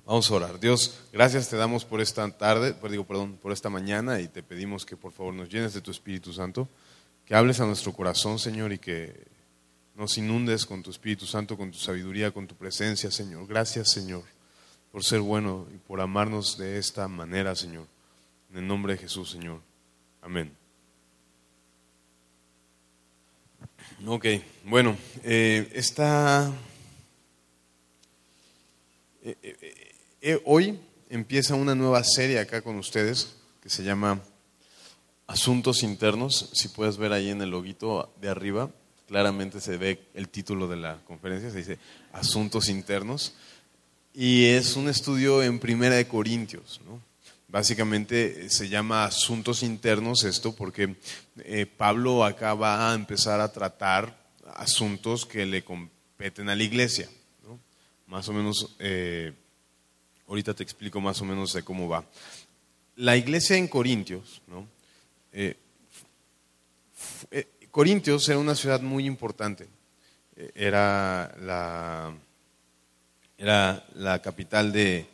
Vamos a orar. Dios, gracias te damos por esta tarde, por esta mañana, y te pedimos que por favor nos llenes de tu Espíritu Santo, que hables a nuestro corazón, Señor, y que nos inundes con tu Espíritu Santo, con tu sabiduría, con tu presencia, Señor. Gracias, Señor, por ser bueno y por amarnos de esta manera, Señor. En el nombre de Jesús, Señor. Amén. Ok, bueno, hoy empieza una nueva serie acá con ustedes que se llama Asuntos Internos. Si puedes ver ahí en el loguito de arriba, claramente se ve el título de la conferencia, se dice Asuntos Internos, y es un estudio en Primera de Corintios, ¿no? Básicamente se llama Asuntos Internos esto porque Pablo acá va a empezar a tratar asuntos que le competen a la iglesia, ¿no? Más o menos, ahorita te explico más o menos de cómo va. La iglesia en Corintios, ¿no? Corintios era una ciudad muy importante, era la capital de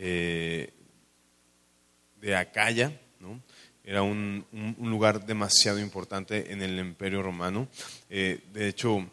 Acaya, ¿no? Era un lugar demasiado importante en el Imperio Romano. De hecho,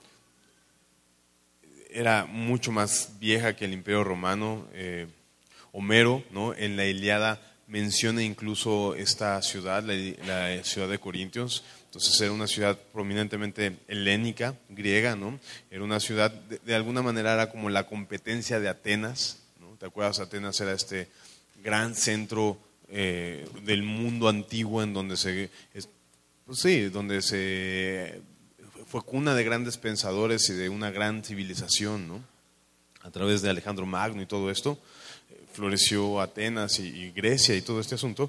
era mucho más vieja que el Imperio Romano. Homero, ¿no? En la Ilíada menciona incluso esta ciudad, la ciudad de Corintios. Entonces era una ciudad prominentemente helénica, griega, ¿no? Era una ciudad, de alguna manera era como la competencia de Atenas, ¿no? ¿Te acuerdas? Atenas era este gran centro del mundo antiguo en donde donde fue cuna de grandes pensadores y de una gran civilización, ¿no? A través de Alejandro Magno y todo esto, floreció Atenas y Grecia y todo este asunto,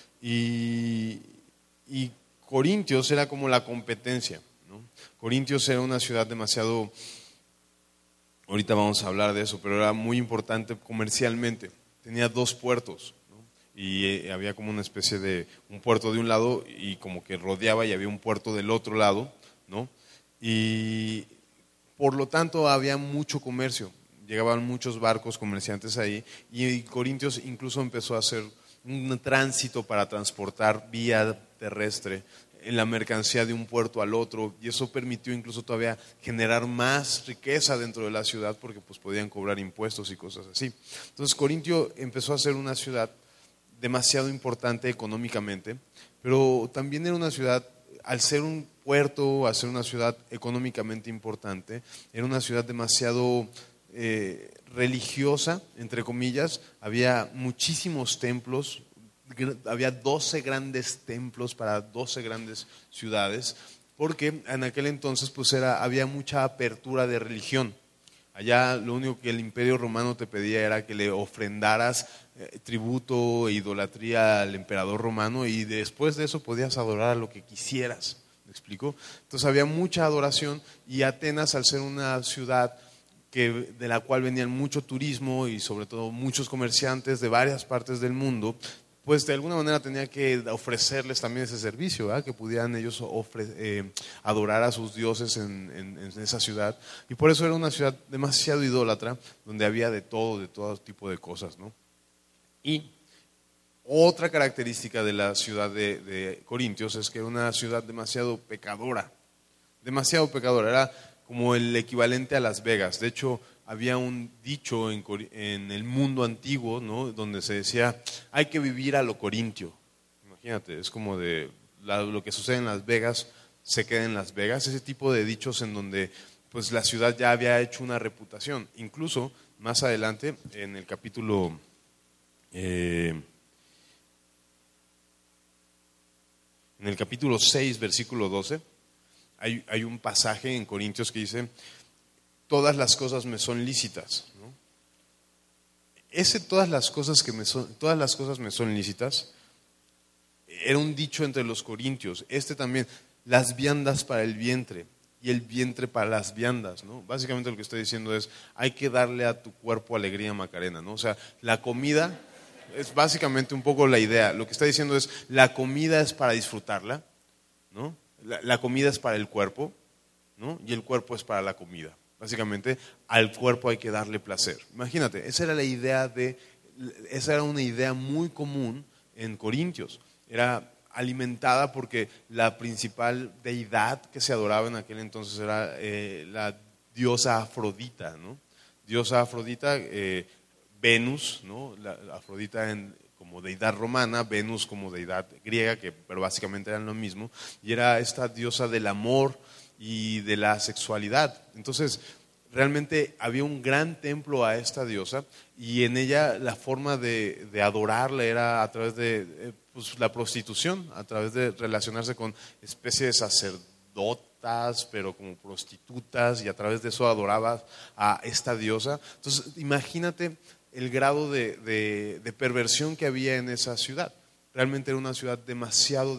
y Corintios era como la competencia, ¿no? Corintios era una ciudad demasiado, ahorita vamos a hablar de eso, pero era muy importante comercialmente, tenía 2 puertos, y había como una especie de un puerto de un lado y como que rodeaba, y había un puerto del otro lado, ¿no? Y por lo tanto había mucho comercio, llegaban muchos barcos comerciantes ahí, y Corintios incluso empezó a hacer un tránsito para transportar vía terrestre en la mercancía de un puerto al otro, y eso permitió incluso todavía generar más riqueza dentro de la ciudad porque pues podían cobrar impuestos y cosas así. Entonces Corintio empezó a ser una ciudad demasiado importante económicamente, pero también era una ciudad, al ser un puerto, al ser una ciudad económicamente importante, era una ciudad demasiado religiosa, entre comillas. Había muchísimos templos, había 12 grandes templos para 12 grandes ciudades, porque en aquel entonces pues había mucha apertura de religión. Allá lo único que el Imperio Romano te pedía era que le ofrendaras tributo e idolatría al emperador romano, y después de eso podías adorar a lo que quisieras. ¿Me explico? Entonces había mucha adoración, y Atenas, al ser una ciudad de la cual venían mucho turismo y sobre todo muchos comerciantes de varias partes del mundo, pues de alguna manera tenía que ofrecerles también ese servicio, ¿verdad? Que pudieran ellos adorar a sus dioses en esa ciudad. Y por eso era una ciudad demasiado idólatra, donde había de todo tipo de cosas, ¿no? Y otra característica de la ciudad de Corintios es que era una ciudad demasiado pecadora, era como el equivalente a Las Vegas. De hecho, había un dicho en el mundo antiguo, ¿no? Donde se decía, hay que vivir a lo corintio. Imagínate, es como de lo que sucede en Las Vegas se queda en Las Vegas. Ese tipo de dichos en donde pues la ciudad ya había hecho una reputación. Incluso más adelante en el capítulo en el capítulo 6, versículo 12, hay un pasaje en Corintios que dice, todas las cosas me son lícitas, ¿no? Todas las cosas me son lícitas, era un dicho entre los corintios. También, las viandas para el vientre y el vientre para las viandas, ¿no? Básicamente lo que estoy diciendo es, hay que darle a tu cuerpo alegría, Macarena, ¿no? O sea, la comida es básicamente un poco la idea. Lo que está diciendo es, la comida es para disfrutarla, ¿no? La comida es para el cuerpo, ¿no? Y el cuerpo es para la comida. Básicamente, al cuerpo hay que darle placer. Imagínate, esa era la idea de esa era una idea muy común en Corintios. Era alimentada porque la principal deidad que se adoraba en aquel entonces era la diosa Afrodita, ¿no? Diosa Afrodita, Venus, ¿no? La Afrodita como deidad romana, Venus como deidad griega, pero básicamente eran lo mismo, y era esta diosa del amor y de la sexualidad. Entonces, realmente había un gran templo a esta diosa, y en ella la forma de adorarla era a través de pues, la prostitución, a través de relacionarse con especies de sacerdotas, pero como prostitutas, y a través de eso adoraba a esta diosa. Entonces, imagínate el grado de perversión que había en esa ciudad. Realmente era una ciudad demasiado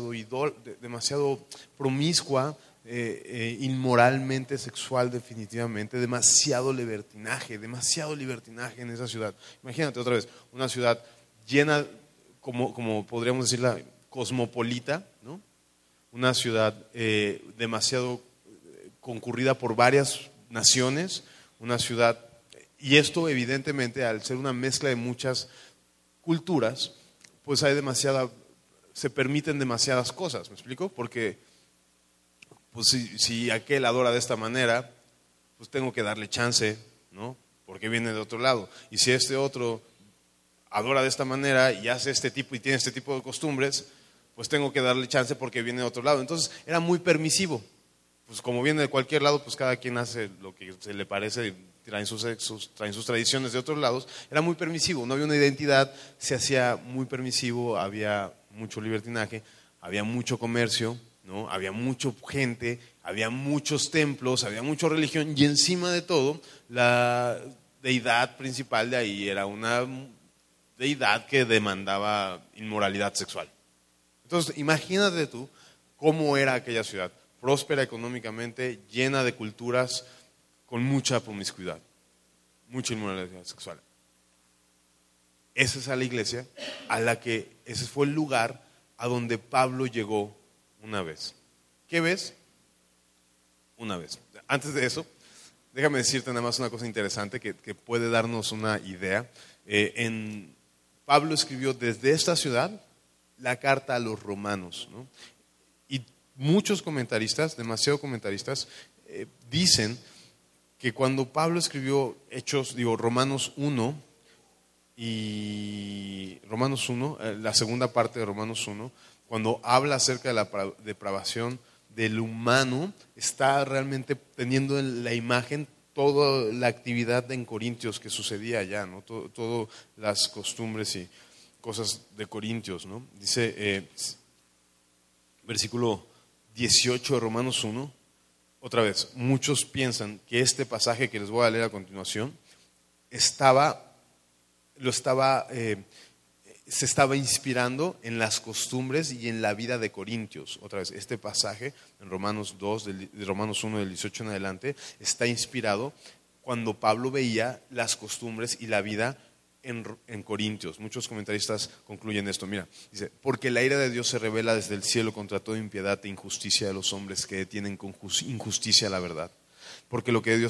promiscua, inmoralmente sexual definitivamente, demasiado libertinaje en esa ciudad. Imagínate otra vez, una ciudad llena, como podríamos decirla, cosmopolita, ¿no? Una ciudad demasiado concurrida por varias naciones, una ciudad, y esto evidentemente al ser una mezcla de muchas culturas, pues se permiten demasiadas cosas, ¿me explico? Porque pues si aquel adora de esta manera, pues tengo que darle chance, ¿no? Porque viene de otro lado. Y si este otro adora de esta manera y hace este tipo y tiene este tipo de costumbres, pues tengo que darle chance porque viene de otro lado. Entonces era muy permisivo. Pues como viene de cualquier lado, pues cada quien hace lo que se le parece, traen sus tradiciones de otros lados. Era muy permisivo, no había una identidad, se hacía muy permisivo, había mucho libertinaje, había mucho comercio, ¿no? Había mucha gente, había muchos templos, había mucha religión, y encima de todo, la deidad principal de ahí era una deidad que demandaba inmoralidad sexual. Entonces, imagínate tú cómo era aquella ciudad, próspera económicamente, llena de culturas, con mucha promiscuidad, mucha inmoralidad sexual. Esa es a la iglesia ese fue el lugar a donde Pablo llegó una vez. ¿Qué ves? Una vez. Antes de eso, déjame decirte nada más una cosa interesante que puede darnos una idea. Pablo escribió desde esta ciudad la carta a los romanos, ¿no? Y muchos comentaristas, demasiado comentaristas, dicen que cuando Pablo escribió Romanos 1, la segunda parte de Romanos 1, cuando habla acerca de la depravación del humano, está realmente teniendo en la imagen toda la actividad en Corintios que sucedía allá, ¿no? Todas las costumbres y cosas de Corintios, ¿no? Dice, versículo 18 de Romanos 1, otra vez, muchos piensan que este pasaje que les voy a leer a continuación se estaba inspirando en las costumbres y en la vida de Corintios. Otra vez, este pasaje en Romanos 2, de Romanos 1 del 18 en adelante, está inspirado cuando Pablo veía las costumbres y la vida en Corintios. Muchos comentaristas concluyen esto. Mira, dice, porque la ira de Dios se revela desde el cielo contra toda impiedad e injusticia de los hombres que detienen con injusticia la verdad. Porque lo que de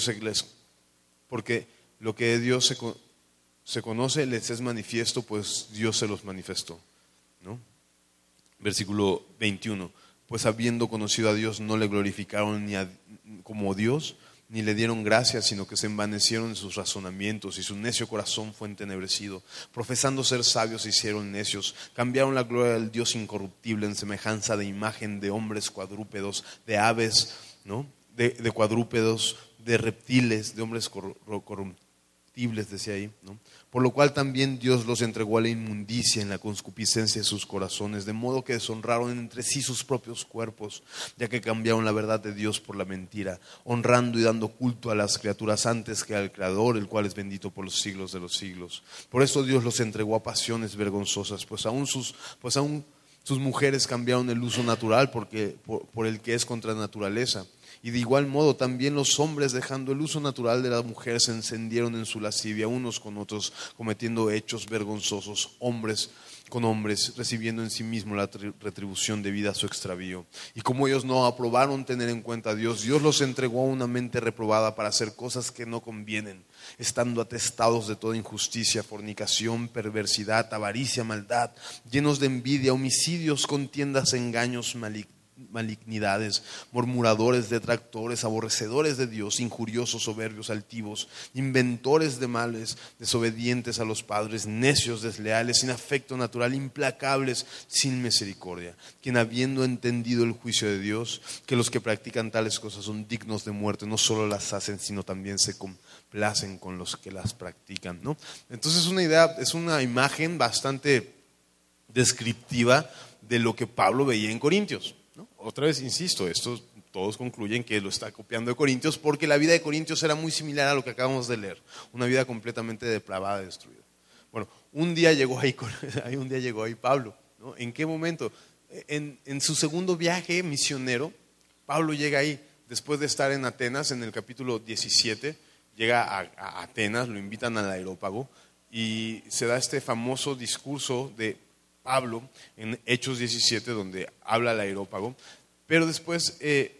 Dios se conoce, les es manifiesto, pues Dios se los manifestó, ¿no? Versículo 21. Pues habiendo conocido a Dios, no le glorificaron como Dios, ni le dieron gracias, sino que se envanecieron en sus razonamientos, y su necio corazón fue entenebrecido. Profesando ser sabios, se hicieron necios. Cambiaron la gloria del Dios incorruptible en semejanza de imagen de hombres cuadrúpedos, de aves, ¿no? De cuadrúpedos, de reptiles, de hombres corruptibles, decía ahí, ¿no? Por lo cual también Dios los entregó a la inmundicia en la concupiscencia de sus corazones, de modo que deshonraron entre sí sus propios cuerpos, ya que cambiaron la verdad de Dios por la mentira, honrando y dando culto a las criaturas antes que al Creador, el cual es bendito por los siglos de los siglos. Por eso Dios los entregó a pasiones vergonzosas, pues aún sus mujeres cambiaron el uso natural por el que es contra naturaleza, Y de igual modo también los hombres, dejando el uso natural de la mujer, se encendieron en su lascivia unos con otros, cometiendo hechos vergonzosos, hombres con hombres, recibiendo en sí mismo la retribución debida a su extravío. Y como ellos no aprobaron tener en cuenta a Dios, Dios los entregó a una mente reprobada para hacer cosas que no convienen, estando atestados de toda injusticia, fornicación, perversidad, avaricia, maldad, llenos de envidia, homicidios, contiendas, engaños, malignidades, murmuradores, detractores, aborrecedores de Dios, injuriosos, soberbios, altivos, inventores de males, desobedientes a los padres, necios, desleales, sin afecto natural, implacables, sin misericordia, quien habiendo entendido el juicio de Dios, que los que practican tales cosas son dignos de muerte, no solo las hacen, sino también se complacen con los que las practican, ¿no? Entonces es una imagen bastante descriptiva de lo que Pablo veía en Corintios, ¿no? Otra vez insisto, todos concluyen que lo está copiando de Corintios porque la vida de Corintios era muy similar a lo que acabamos de leer, una vida completamente depravada, destruida. Bueno, un día llegó ahí Pablo, ¿no? ¿En qué momento? En su segundo viaje misionero, Pablo llega ahí, después de estar en Atenas, en el capítulo 17, llega a Atenas, lo invitan al Areópago y se da este famoso discurso de Pablo en Hechos 17, donde habla al Areópago, pero después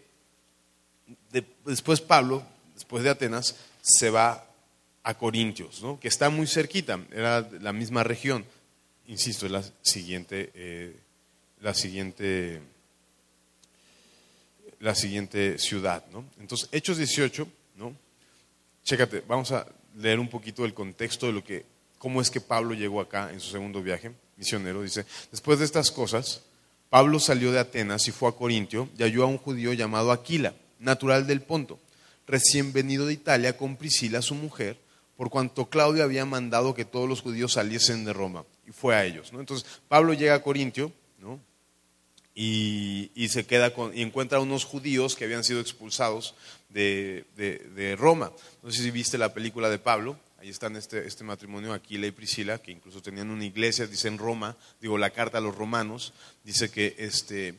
Pablo, después de Atenas, se va a Corintios, ¿no? Que está muy cerquita, era la misma región. Insisto, es la siguiente ciudad, ¿no? Entonces, Hechos 18, ¿no? Chécate, vamos a leer un poquito el contexto de cómo es que Pablo llegó acá en su segundo viaje misionero. Dice: después de estas cosas, Pablo salió de Atenas y fue a Corintio y halló a un judío llamado Aquila, natural del Ponto, recién venido de Italia con Priscila, su mujer, por cuanto Claudio había mandado que todos los judíos saliesen de Roma, y fue a ellos, ¿no? Entonces Pablo llega a Corintio, ¿no? y se queda y encuentra a unos judíos que habían sido expulsados de Roma. No sé si viste la película de Pablo. Ahí están este matrimonio, Aquila y Priscila, que incluso tenían una iglesia, dice en Roma, la carta a los romanos, dice que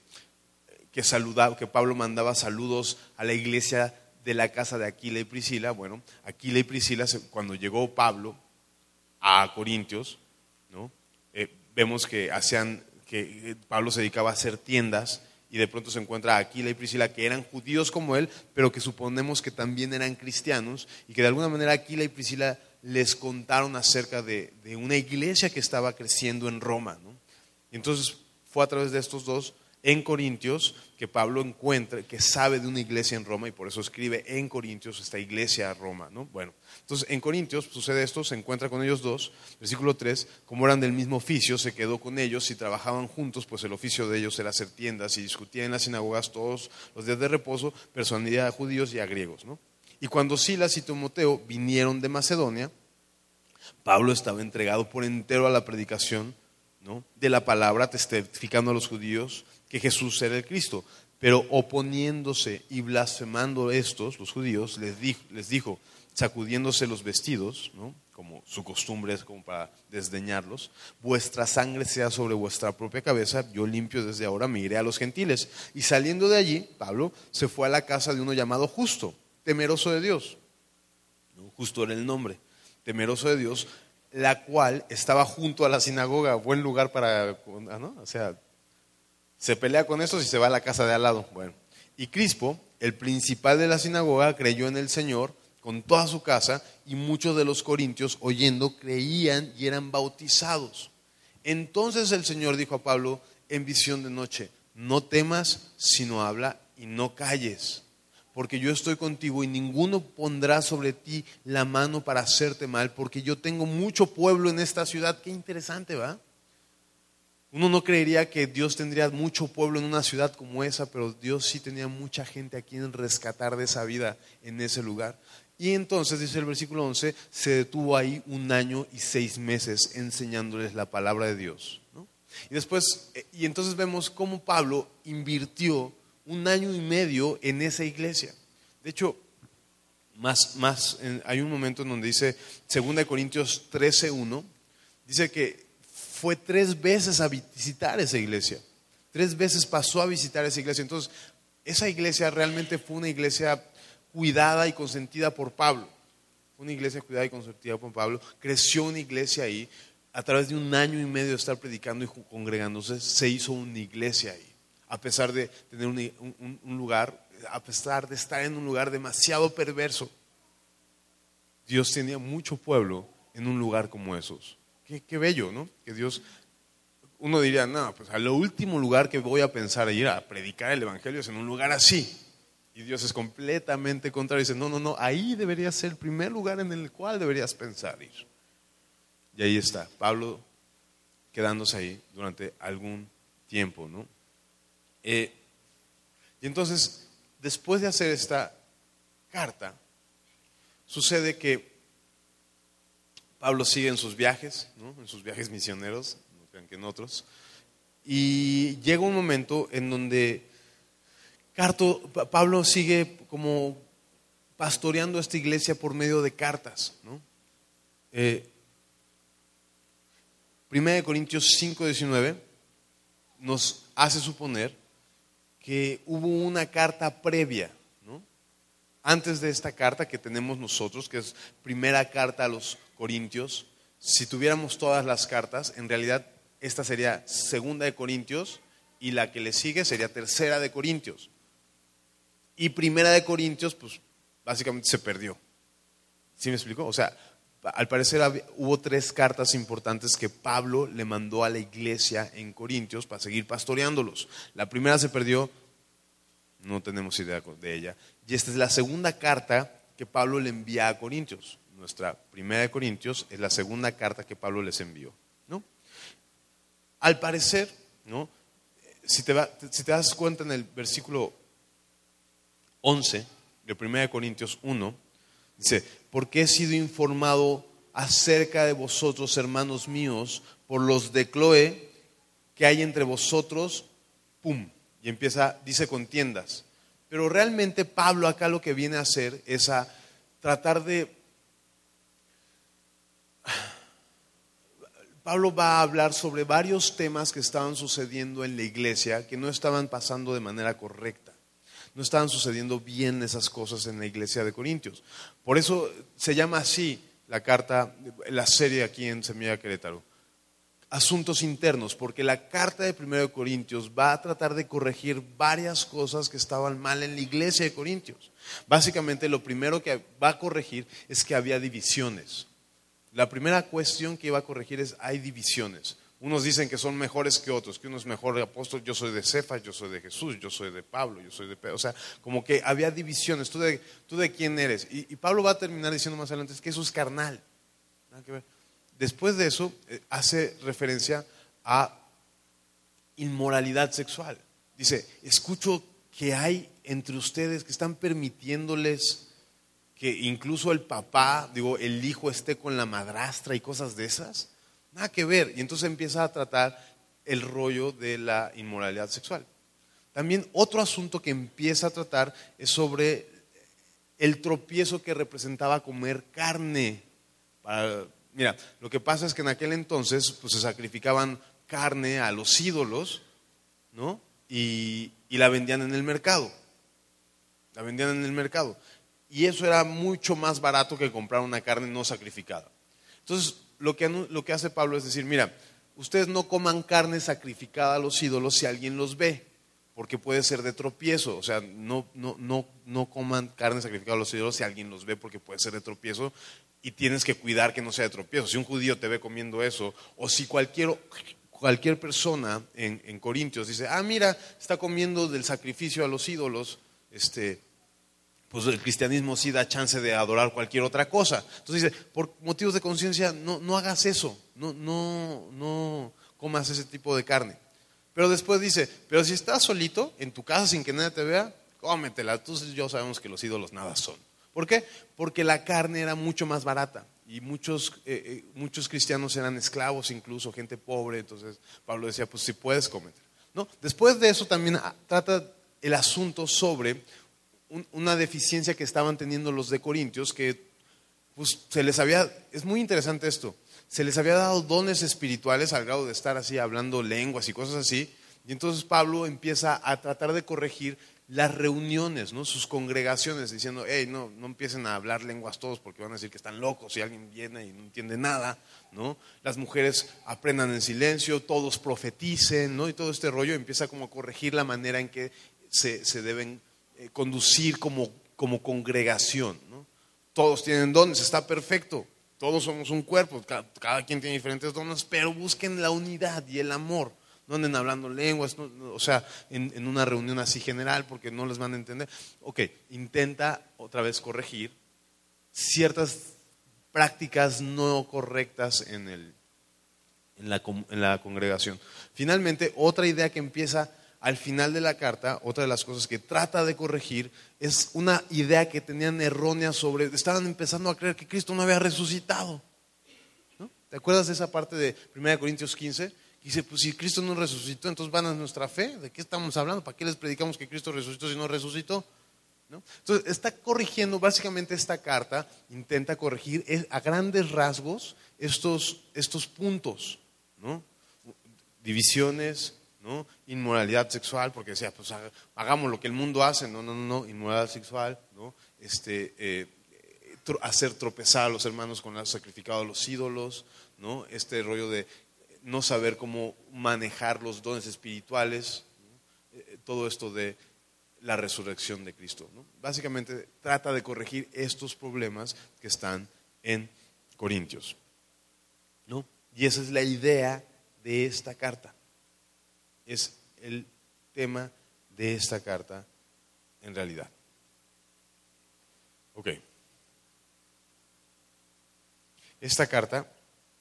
Pablo mandaba saludos a la iglesia de la casa de Aquila y Priscila. Bueno, Aquila y Priscila, cuando llegó Pablo a Corintios, ¿no? Vemos que Pablo se dedicaba a hacer tiendas, y de pronto se encuentra a Aquila y Priscila, que eran judíos como él, pero que suponemos que también eran cristianos, y que de alguna manera Aquila y Priscila les contaron acerca de una iglesia que estaba creciendo en Roma, ¿no? Y entonces fue a través de estos dos en Corintios que Pablo encuentra, que sabe de una iglesia en Roma, y por eso escribe en Corintios esta iglesia a Roma, ¿no? Bueno, entonces en Corintios sucede esto, se encuentra con ellos dos. Versículo 3, como eran del mismo oficio, se quedó con ellos y trabajaban juntos, pues el oficio de ellos era hacer tiendas, y discutían en las sinagogas todos los días de reposo, personalidad a judíos y a griegos, ¿no? Y cuando Silas y Timoteo vinieron de Macedonia, Pablo estaba entregado por entero a la predicación, ¿no?, de la palabra, testificando a los judíos que Jesús era el Cristo. Pero oponiéndose y blasfemando los judíos, les dijo, sacudiéndose los vestidos, ¿no?, como su costumbre es, como para desdeñarlos: vuestra sangre sea sobre vuestra propia cabeza, yo limpio desde ahora, me iré a los gentiles. Y saliendo de allí, Pablo se fue a la casa de uno llamado Justo, temeroso de Dios, ¿no? Justo era el nombre, temeroso de Dios, la cual estaba junto a la sinagoga. Buen lugar para, ¿no? O sea, se pelea con estos y se va a la casa de al lado. Bueno, y Crispo, el principal de la sinagoga, creyó en el Señor con toda su casa, y muchos de los corintios, oyendo, creían y eran bautizados. Entonces el Señor dijo a Pablo en visión de noche: no temas, sino habla y no calles, porque yo estoy contigo, y ninguno pondrá sobre ti la mano para hacerte mal, porque yo tengo mucho pueblo en esta ciudad. Qué interesante, ¿va? Uno no creería que Dios tendría mucho pueblo en una ciudad como esa, pero Dios sí tenía mucha gente a quien rescatar de esa vida en ese lugar. Y entonces, dice el versículo 11, se detuvo ahí 1 año y 6 meses enseñándoles la palabra de Dios, ¿no? Y entonces vemos cómo Pablo invirtió 1 año y medio en esa iglesia. De hecho, hay un momento en donde dice, 2 Corintios 13:1, dice que fue 3 veces a visitar esa iglesia. 3 veces pasó a visitar esa iglesia. Entonces, esa iglesia realmente fue una iglesia cuidada y consentida por Pablo. Fue una iglesia cuidada y consentida por Pablo. Creció una iglesia ahí. A través de 1 año y medio de estar predicando y congregándose, se hizo una iglesia ahí. A pesar de tener un lugar, a pesar de estar en un lugar demasiado perverso, Dios tenía mucho pueblo en un lugar como esos. Qué bello, ¿no? Que Dios, uno diría, no, pues a lo último lugar que voy a pensar ir a predicar el evangelio es en un lugar así. Y Dios es completamente contrario. Dice, no, ahí debería ser el primer lugar en el cual deberías pensar ir. Y ahí está, Pablo quedándose ahí durante algún tiempo, ¿no? Y entonces, después de hacer esta carta, sucede que Pablo sigue en sus viajes, ¿no? En sus viajes misioneros, no crean que en otros, y llega un momento en donde Pablo sigue como pastoreando esta iglesia por medio de cartas, ¿no? 1 Corintios 5:19 nos hace suponer que hubo una carta previa, ¿no? Antes de esta carta que tenemos nosotros, que es primera carta a los Corintios. Si tuviéramos todas las cartas, en realidad esta sería 2 de Corintios y la que le sigue sería 3 de Corintios. Y 1 de Corintios, pues básicamente se perdió. ¿Sí me explico? O sea, al parecer hubo 3 cartas importantes que Pablo le mandó a la iglesia en Corintios para seguir pastoreándolos. La primera se perdió, no tenemos idea de ella. Y esta es la segunda carta que Pablo le envía a Corintios. Nuestra 1 de Corintios es la segunda carta que Pablo les envió, ¿no? Al parecer, ¿no? Si te das cuenta en el versículo 11 de 1 Corintios 1, dice, porque he sido informado acerca de vosotros, hermanos míos, por los de Cloé, que hay entre vosotros, pum, y dice contiendas. Pero realmente Pablo acá lo que viene a hacer es a tratar de... Pablo va a hablar sobre varios temas que estaban sucediendo en la iglesia, que no estaban pasando de manera correcta. No estaban sucediendo bien esas cosas en la iglesia de Corintios. Por eso se llama así la carta, la serie aquí en Semilla Querétaro. Asuntos internos, porque la carta de 1 Corintios va a tratar de corregir varias cosas que estaban mal en la iglesia de Corintios. Básicamente lo primero que va a corregir es que había divisiones. La primera cuestión que iba a corregir es hay divisiones. Unos dicen que son mejores que otros, que uno es mejor de apóstol, yo soy de Cefas, yo soy de Jesús, yo soy de Pablo, yo soy de Pedro. O sea, como que había divisiones. ¿Tú de quién eres? Y Pablo va a terminar diciendo más adelante es que eso es carnal. Nada que ver. Después de eso, hace referencia a inmoralidad sexual. Dice, escucho que hay entre ustedes que están permitiéndoles que incluso el papá, el hijo esté con la madrastra y cosas de esas. Nada que ver. Y entonces empieza a tratar el rollo de la inmoralidad sexual. También otro asunto que empieza a tratar es sobre el tropiezo que representaba comer carne. Mira, lo que pasa es que en aquel entonces pues, se sacrificaban carne a los ídolos, ¿no? Y la vendían en el mercado. La vendían en el mercado. Y eso era mucho más barato que comprar una carne no sacrificada. Entonces, lo que hace Pablo es decir, mira, ustedes no coman carne sacrificada a los ídolos si alguien los ve, porque puede ser de tropiezo. O sea, no coman carne sacrificada a los ídolos si alguien los ve, porque puede ser de tropiezo y tienes que cuidar que no sea de tropiezo. Si un judío te ve comiendo eso, o si cualquier persona en Corintios dice, mira, está comiendo del sacrificio a los ídolos, pues el cristianismo sí da chance de adorar cualquier otra cosa. Entonces dice, por motivos de conciencia, no hagas eso, no comas ese tipo de carne. Pero después dice, pero si estás solito, en tu casa sin que nadie te vea, cómetela. Entonces ya sabemos que los ídolos nada son. ¿Por qué? Porque la carne era mucho más barata y muchos cristianos eran esclavos, incluso gente pobre. Entonces Pablo decía, pues si puedes, cómetela, ¿no? Después de eso también trata el asunto sobre una deficiencia que estaban teniendo los de Corintios, que pues es muy interesante esto, se les había dado dones espirituales al grado de estar así hablando lenguas y cosas así, y entonces Pablo empieza a tratar de corregir las reuniones, ¿no? Sus congregaciones, diciendo, hey, no empiecen a hablar lenguas todos porque van a decir que están locos si alguien viene y no entiende nada, ¿no? Las mujeres aprendan en silencio, todos profeticen, ¿no? Y todo este rollo empieza como a corregir la manera en que se deben conducir como congregación, ¿no? Todos tienen dones, está perfecto, todos somos un cuerpo, cada quien tiene diferentes dones, pero busquen la unidad y el amor. No anden hablando lenguas, o sea, en una reunión así general porque no les van a entender. Ok, intenta otra vez corregir ciertas prácticas no correctas en la congregación. Finalmente, otra idea que empieza al final de la carta, otra de las cosas que trata de corregir, es una idea que tenían errónea estaban empezando a creer que Cristo no había resucitado, ¿no? ¿Te acuerdas de esa parte de 1 Corintios 15? Dice, pues si Cristo no resucitó, entonces van a nuestra fe. ¿De qué estamos hablando? ¿Para qué les predicamos que Cristo resucitó si no resucitó? ¿No? Entonces está corrigiendo, básicamente esta carta intenta corregir a grandes rasgos estos puntos, ¿no? Divisiones, ¿no? Inmoralidad sexual, porque decía, pues hagamos lo que el mundo hace, no, inmoralidad sexual, ¿no? Hacer tropezar a los hermanos con el sacrificado a los ídolos, ¿no? Este rollo de no saber cómo manejar los dones espirituales, ¿no? Todo esto de la resurrección de Cristo, ¿no? Básicamente trata de corregir estos problemas que están en Corintios, ¿no? Y esa es la idea de esta carta, es el tema de esta carta en realidad. Ok. Esta carta,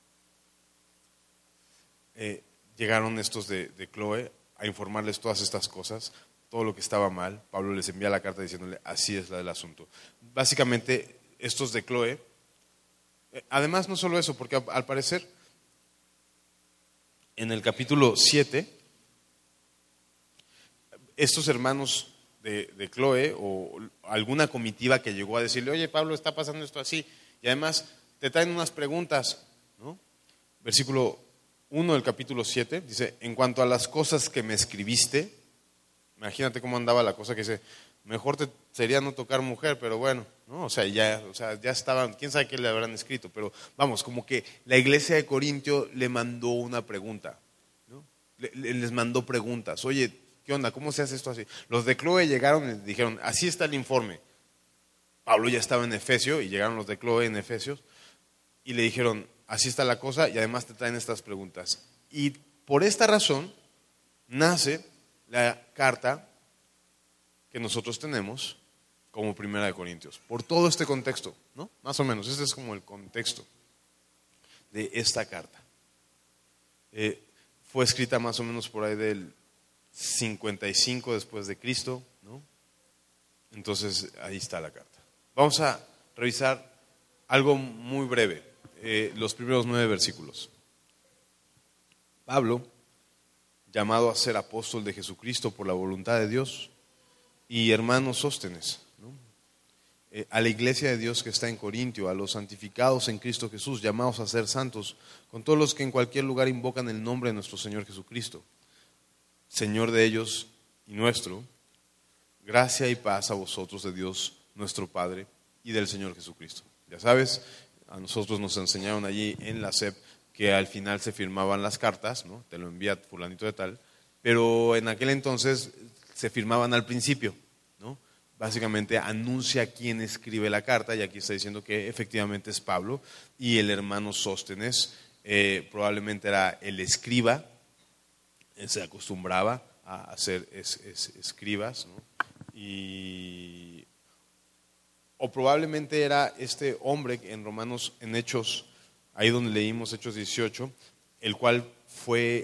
llegaron estos de Cloé a informarles todas estas cosas, todo lo que estaba mal. Pablo les envía la carta diciéndole, así es el asunto. Básicamente, estos de Cloé, además no solo eso, porque al parecer, en el capítulo 7, estos hermanos de Cloé o alguna comitiva que llegó a decirle, oye Pablo, está pasando esto así, y además te traen unas preguntas, ¿no? Versículo 1 del capítulo 7 dice, en cuanto a las cosas que me escribiste, imagínate cómo andaba la cosa que dice, mejor sería no tocar mujer, pero bueno, ¿no? O sea, ya estaban, quién sabe qué le habrán escrito, pero vamos, como que la iglesia de Corintio le mandó una pregunta, ¿no? Les mandó preguntas, oye, ¿qué onda? ¿Cómo se hace esto así? Los de Cloé llegaron y dijeron, así está el informe. Pablo ya estaba en Efesio y llegaron los de Cloé en Efesios y le dijeron, así está la cosa y además te traen estas preguntas. Y por esta razón nace la carta que nosotros tenemos como Primera de Corintios. Por todo este contexto, ¿no? Más o menos, este es como el contexto de esta carta. Fue escrita más o menos por ahí del 55 después de Cristo, ¿no? Entonces ahí está la carta. Vamos a revisar algo muy breve. Los primeros 9 versículos. Pablo, llamado a ser apóstol de Jesucristo por la voluntad de Dios, y hermano Sóstenes, ¿no? A la iglesia de Dios que está en Corintio, a los santificados en Cristo Jesús, llamados a ser santos, con todos los que en cualquier lugar invocan el nombre de nuestro Señor Jesucristo, Señor de ellos y nuestro, gracia y paz a vosotros de Dios nuestro Padre y del Señor Jesucristo. Ya sabes, a nosotros nos enseñaron allí en la SEP que al final se firmaban las cartas, ¿no? Te lo envía fulanito de tal, pero en aquel entonces se firmaban al principio, ¿no? Básicamente anuncia quién escribe la carta y aquí está diciendo que efectivamente es Pablo y el hermano Sóstenes probablemente era el escriba, se acostumbraba a hacer escribas, ¿no? O probablemente era este hombre en Romanos, en Hechos, ahí donde leímos Hechos 18, el cual fue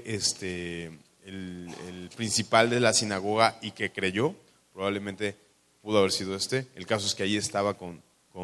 el principal de la sinagoga y que creyó, probablemente pudo haber sido El caso es que ahí estaba con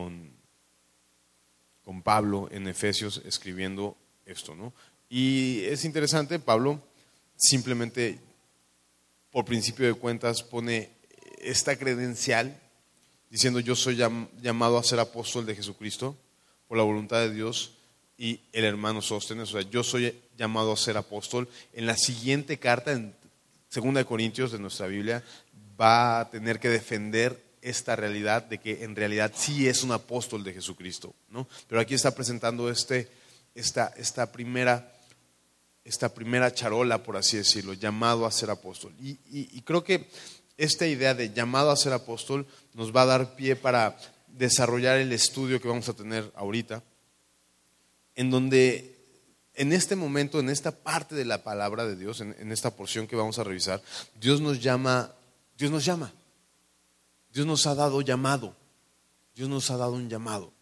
Pablo en Efesios escribiendo esto, ¿no? Y es interesante, Pablo simplemente por principio de cuentas pone esta credencial diciendo yo soy llamado a ser apóstol de Jesucristo por la voluntad de Dios y el hermano Sóstenes, o sea, yo soy llamado a ser apóstol. En la siguiente carta, en 2 Corintios de nuestra Biblia, va a tener que defender esta realidad de que en realidad sí es un apóstol de Jesucristo, ¿no? Pero aquí está presentando esta primera charola, por así decirlo, llamado a ser apóstol. Y creo que esta idea de llamado a ser apóstol nos va a dar pie para desarrollar el estudio que vamos a tener ahorita, en donde en este momento, en esta parte de la palabra de Dios, en esta porción que vamos a revisar, Dios nos llama, Dios nos ha dado llamado, Dios nos ha dado un llamado.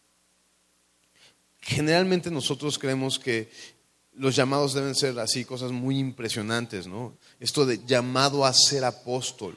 Generalmente nosotros creemos que los llamados deben ser así, cosas muy impresionantes, ¿no? Esto de llamado a ser apóstol.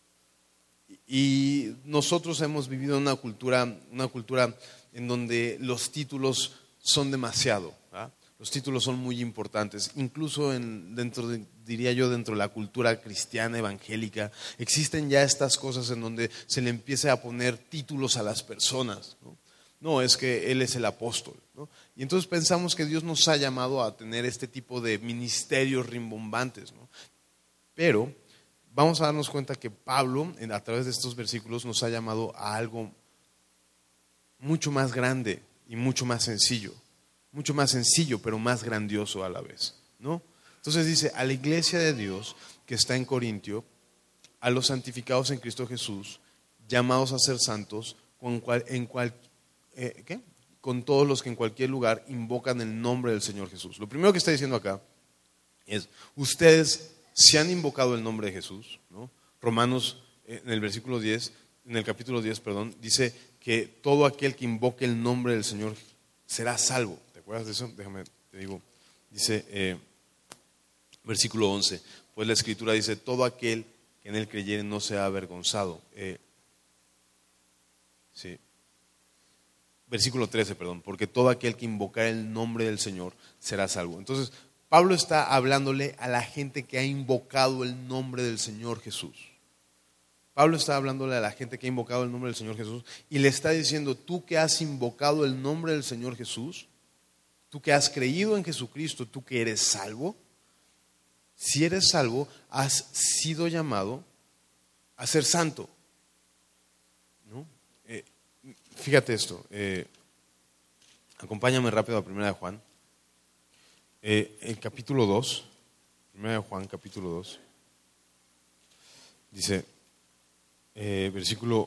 Y nosotros hemos vivido una cultura en donde los títulos son demasiado, ¿verdad? Los títulos son muy importantes. Incluso dentro de la cultura cristiana evangélica, existen ya estas cosas en donde se le empieza a poner títulos a las personas, ¿no? No, es que Él es el apóstol, ¿no? Y entonces pensamos que Dios nos ha llamado a tener este tipo de ministerios rimbombantes, ¿no? Pero vamos a darnos cuenta que Pablo, a través de estos versículos, nos ha llamado a algo mucho más grande y mucho más sencillo, pero más grandioso a la vez, ¿no? Entonces dice, a la iglesia de Dios que está en Corintio, a los santificados en Cristo Jesús, llamados a ser santos, con todos los que en cualquier lugar invocan el nombre del Señor Jesús. Lo primero que está diciendo acá es, ustedes se han invocado el nombre de Jesús, ¿no? Romanos, en el capítulo 10, dice que todo aquel que invoque el nombre del Señor será salvo. ¿Te acuerdas de eso? Déjame, te digo. Dice, versículo 11, pues la Escritura dice, todo aquel que en él creyere no sea avergonzado. Sí. Versículo 13, porque todo aquel que invocar el nombre del Señor será salvo. Entonces, Pablo está hablándole a la gente que ha invocado el nombre del Señor Jesús. Pablo está hablándole a la gente que ha invocado el nombre del Señor Jesús y le está diciendo, tú que has invocado el nombre del Señor Jesús, tú que has creído en Jesucristo, tú que eres salvo, si eres salvo, has sido llamado a ser santo, ¿no? Fíjate esto, acompáñame rápido a 1 de Juan, el capítulo 2, 1 de Juan capítulo 2, dice, versículo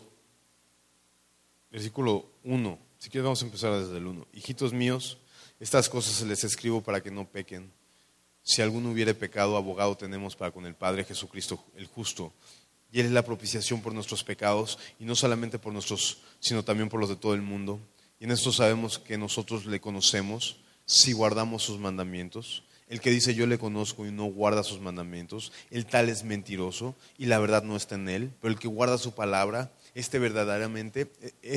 1, si quieres vamos a empezar desde el 1. Hijitos míos, estas cosas les escribo para que no pequen. Si alguno hubiere pecado, abogado tenemos para con el Padre, Jesucristo el justo. Y Él es la propiciación por nuestros pecados, y no solamente por nuestros, sino también por los de todo el mundo. Y en esto sabemos que nosotros le conocemos si guardamos sus mandamientos. El que dice yo le conozco y no guarda sus mandamientos, el tal es mentiroso y la verdad no está en él. Pero el que guarda su palabra, verdaderamente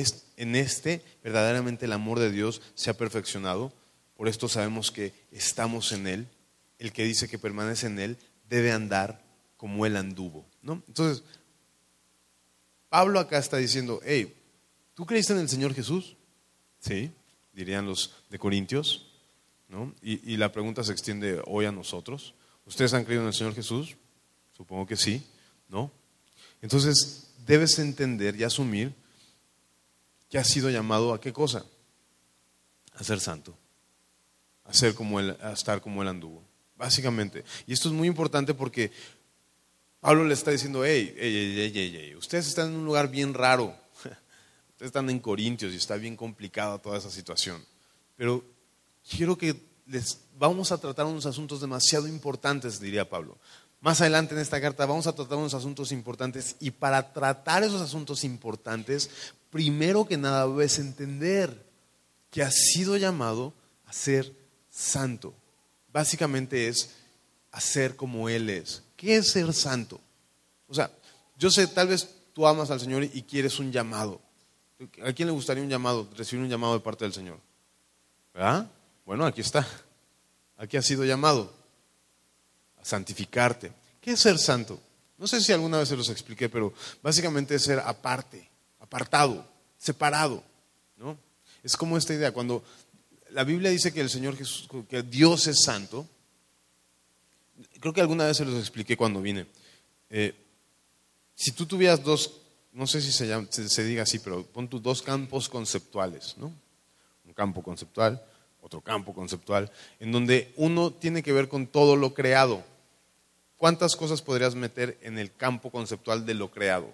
el amor de Dios se ha perfeccionado. Por esto sabemos que estamos en él. El que dice que permanece en él debe andar como él anduvo, ¿no? Entonces, Pablo acá está diciendo, hey, ¿tú creíste en el Señor Jesús? Sí, dirían los de Corintios, ¿no? Y la pregunta se extiende hoy a nosotros. ¿Ustedes han creído en el Señor Jesús? Supongo que sí, ¿no? Entonces, debes entender y asumir que has sido llamado ¿a qué cosa? A ser santo, a ser como él, a estar como él anduvo, básicamente. Y esto es muy importante porque Pablo le está diciendo, hey, ustedes están en un lugar bien raro. Ustedes están en Corintios y está bien complicada toda esa situación. Pero quiero que vamos a tratar unos asuntos demasiado importantes, diría Pablo. Más adelante en esta carta vamos a tratar unos asuntos importantes y para tratar esos asuntos importantes, primero que nada debes entender que has sido llamado a ser santo. Básicamente es hacer como Él es. ¿Qué es ser santo? O sea, yo sé, tal vez tú amas al Señor y quieres un llamado. ¿A quién le gustaría un llamado, recibir un llamado de parte del Señor? ¿Verdad? Bueno, aquí está. Aquí has sido llamado a santificarte. ¿Qué es ser santo? No sé si alguna vez se los expliqué, pero básicamente es ser aparte, apartado, separado, ¿no? Es como esta idea, cuando la Biblia dice que el Señor Jesús, que Dios es santo, creo que alguna vez se los expliqué cuando vine. Si tú tuvieras dos, no sé si se diga así, pero pon tus dos campos conceptuales, ¿no? Un campo conceptual, otro campo conceptual, en donde uno tiene que ver con todo lo creado. ¿Cuántas cosas podrías meter en el campo conceptual de lo creado?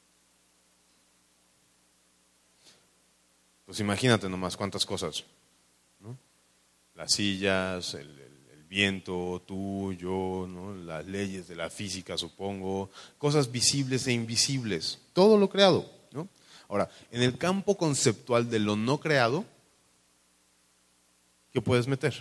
Pues imagínate nomás cuántas cosas, ¿no? Las sillas, el viento, tú, yo, ¿no? Las leyes de la física, supongo, cosas visibles e invisibles, todo lo creado, ¿no? Ahora, en el campo conceptual de lo no creado, ¿qué puedes meter?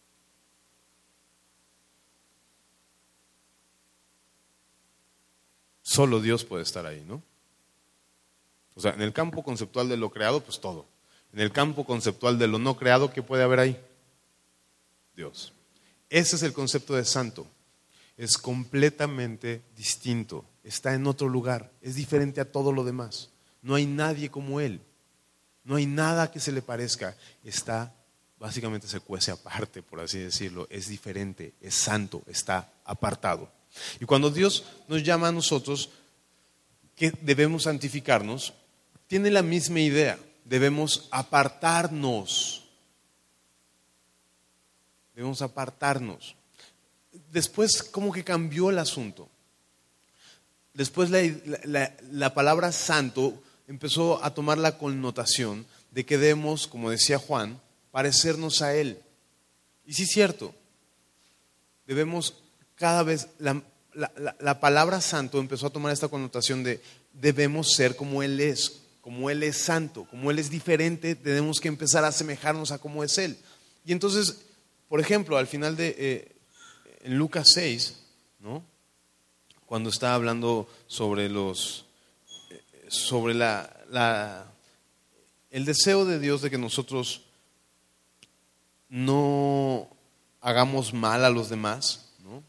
Solo Dios puede estar ahí, ¿no? O sea, en el campo conceptual de lo creado, pues todo. En el campo conceptual de lo no creado, ¿qué puede haber ahí? Dios. Ese es el concepto de santo. Es completamente distinto. Está en otro lugar. Es diferente a todo lo demás. No hay nadie como Él. No hay nada que se le parezca. Básicamente se cuece aparte, por así decirlo. Es diferente, es santo, está apartado. Y cuando Dios nos llama a nosotros que debemos santificarnos, tiene la misma idea. Debemos apartarnos. Debemos apartarnos. Después como que cambió el asunto. Después la palabra santo empezó a tomar la connotación de que debemos, como decía Juan, parecernos a Él. Y sí es cierto, debemos cada vez, la palabra santo empezó a tomar esta connotación de debemos ser como Él es santo, como Él es diferente, tenemos que empezar a asemejarnos a cómo es Él. Y entonces, por ejemplo, al final en Lucas 6, ¿no? Cuando está hablando sobre el deseo de Dios de que nosotros no hagamos mal a los demás, ¿no?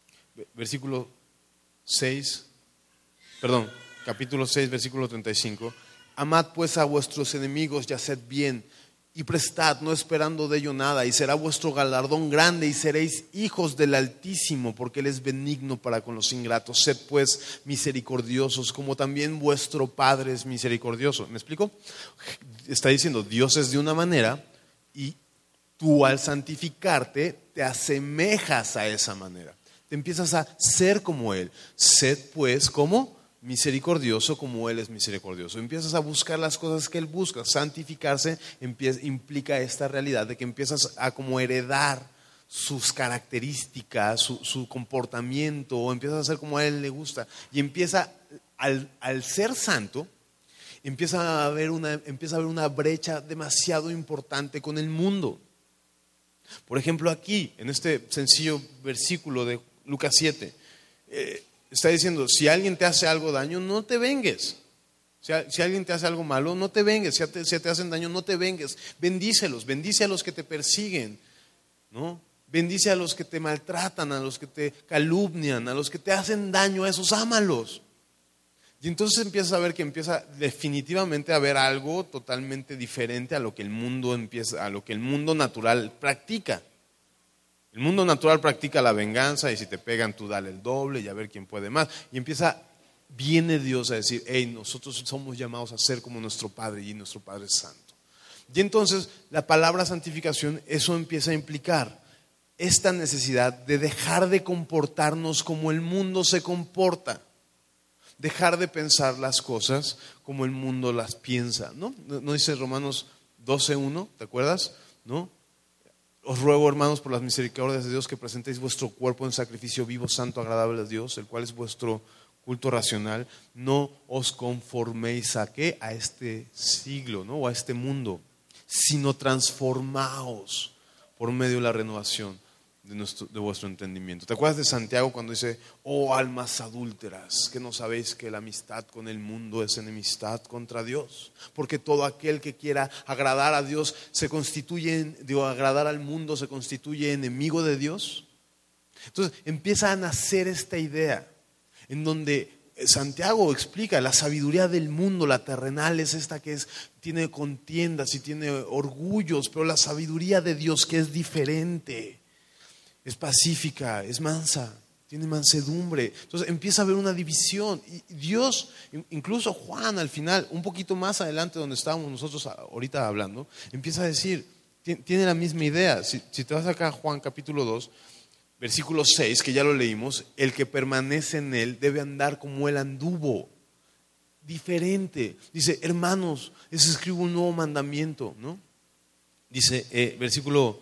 Capítulo 6, versículo 35. Amad pues a vuestros enemigos y haced bien, y prestad, no esperando de ello nada, y será vuestro galardón grande, y seréis hijos del Altísimo, porque Él es benigno para con los ingratos. Sed pues misericordiosos, como también vuestro Padre es misericordioso. ¿Me explico? Está diciendo, Dios es de una manera, y tú al santificarte te asemejas a esa manera. Te empiezas a ser como Él. Sed pues como misericordioso, como Él es misericordioso. Empiezas a buscar las cosas que Él busca. Santificarse implica esta realidad de que empiezas a como heredar sus características, su comportamiento, o empiezas a hacer como a Él le gusta. Y empieza, al ser santo, empieza a haber una brecha demasiado importante con el mundo. Por ejemplo, aquí, en este sencillo versículo de Lucas 7, está diciendo, si alguien te hace algo daño, no te vengues. Si alguien te hace algo malo, no te vengues. Si te hacen daño, no te vengues. Bendícelos, bendice a los que te persiguen, ¿no? Bendice a los que te maltratan, a los que te calumnian, a los que te hacen daño, a esos ámalos. Y entonces empiezas a ver que empieza definitivamente a haber algo totalmente diferente a lo que el mundo natural practica. El mundo natural practica la venganza, y si te pegan tú dale el doble y a ver quién puede más. Y viene Dios a decir, hey, nosotros somos llamados a ser como nuestro Padre, y nuestro Padre es santo. Y entonces la palabra santificación, eso empieza a implicar esta necesidad de dejar de comportarnos como el mundo se comporta. Dejar de pensar las cosas como el mundo las piensa, ¿no? ¿No dice Romanos 12:1? ¿Te acuerdas? ¿No? Os ruego, hermanos, por las misericordias de Dios, que presentéis vuestro cuerpo en sacrificio vivo, santo, agradable a Dios, el cual es vuestro culto racional. No os conforméis ¿a qué? A este siglo, ¿no? O a este mundo, sino transformaos por medio de la renovación de vuestro entendimiento. ¿Te acuerdas de Santiago cuando dice, oh almas adúlteras, que no sabéis que la amistad con el mundo es enemistad contra Dios? Porque todo aquel que quiera agradar a Dios agradar al mundo se constituye enemigo de Dios. Entonces empieza a nacer esta idea en donde Santiago explica la sabiduría del mundo, la terrenal es esta que tiene contiendas y tiene orgullos, pero la sabiduría de Dios, que es diferente, es pacífica, es mansa, tiene mansedumbre. Entonces empieza a haber una división. Y Dios, incluso Juan al final, un poquito más adelante donde estábamos nosotros ahorita hablando, empieza a decir, tiene la misma idea. Si te vas acá a Juan capítulo 2, versículo 6, que ya lo leímos, el que permanece en él debe andar como él anduvo. Diferente. Dice, hermanos, les escribo un nuevo mandamiento, ¿no? Dice, versículo...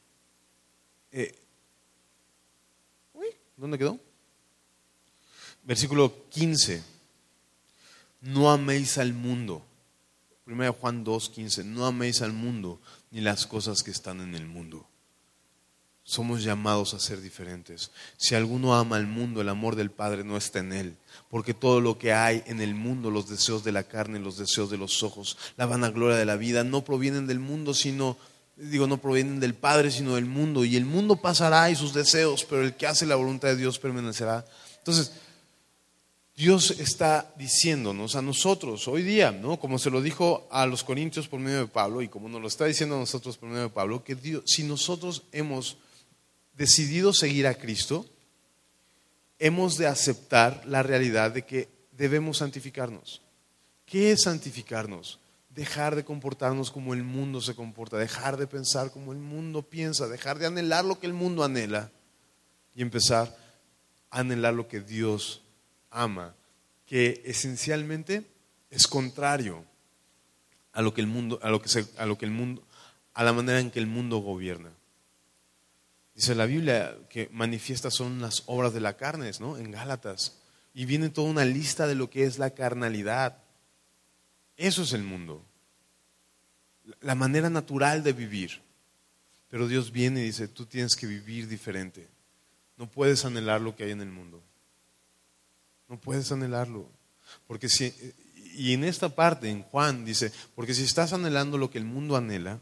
¿dónde quedó? Versículo 15. No améis al mundo. 1 Juan 2:15. No améis al mundo ni las cosas que están en el mundo. Somos llamados a ser diferentes. Si alguno ama al mundo, el amor del Padre no está en él. Porque todo lo que hay en el mundo, los deseos de la carne, los deseos de los ojos, la vanagloria de la vida, no provienen del mundo, no provienen del Padre, sino del mundo. Y el mundo pasará y sus deseos, pero el que hace la voluntad de Dios permanecerá. Entonces, Dios está diciéndonos a nosotros hoy día, ¿no? Como se lo dijo a los corintios por medio de Pablo, y como nos lo está diciendo a nosotros por medio de Pablo, que Dios, si nosotros hemos decidido seguir a Cristo, hemos de aceptar la realidad de que debemos santificarnos. ¿Qué es santificarnos? Dejar de comportarnos como el mundo se comporta, dejar de pensar como el mundo piensa, dejar de anhelar lo que el mundo anhela y empezar a anhelar lo que Dios ama, que esencialmente es contrario a lo que el mundo, a la manera en que el mundo gobierna. Dice la Biblia que manifiesta son las obras de la carne, ¿no? En Gálatas. Y viene toda una lista de lo que es la carnalidad. Eso es el mundo. La manera natural de vivir. Pero Dios viene y dice, tú tienes que vivir diferente. No puedes anhelar lo que hay en el mundo. No puedes anhelarlo. Y en esta parte, en Juan, dice, porque si estás anhelando lo que el mundo anhela,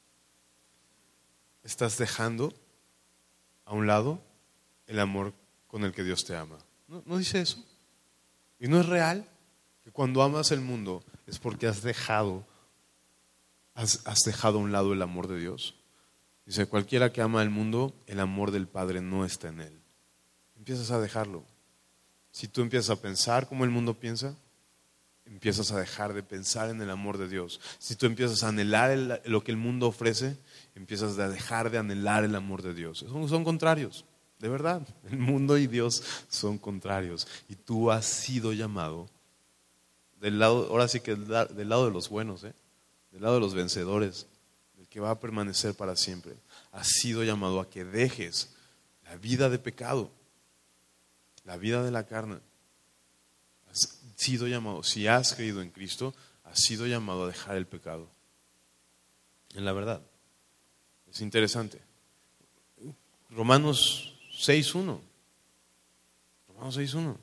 estás dejando a un lado el amor con el que Dios te ama. ¿No dice eso? ¿Y no es real? Que cuando amas el mundo es porque has dejado a un lado el amor de Dios. Dice, cualquiera que ama el mundo, el amor del Padre no está en él. Empiezas a dejarlo. Si tú empiezas a pensar como el mundo piensa, empiezas a dejar de pensar en el amor de Dios. Si tú empiezas a anhelar lo que el mundo ofrece, empiezas a dejar de anhelar el amor de Dios. Son contrarios, de verdad. El mundo y Dios son contrarios. Y tú has sido llamado del lado, ahora sí que del lado de los buenos, del lado de los vencedores, del que va a permanecer para siempre. Has sido llamado a que dejes la vida de pecado, la vida de la carne. Has sido llamado, si has creído en Cristo, has sido llamado a dejar el pecado. En la verdad. Es interesante. Romanos 6:1. Romanos 6:1.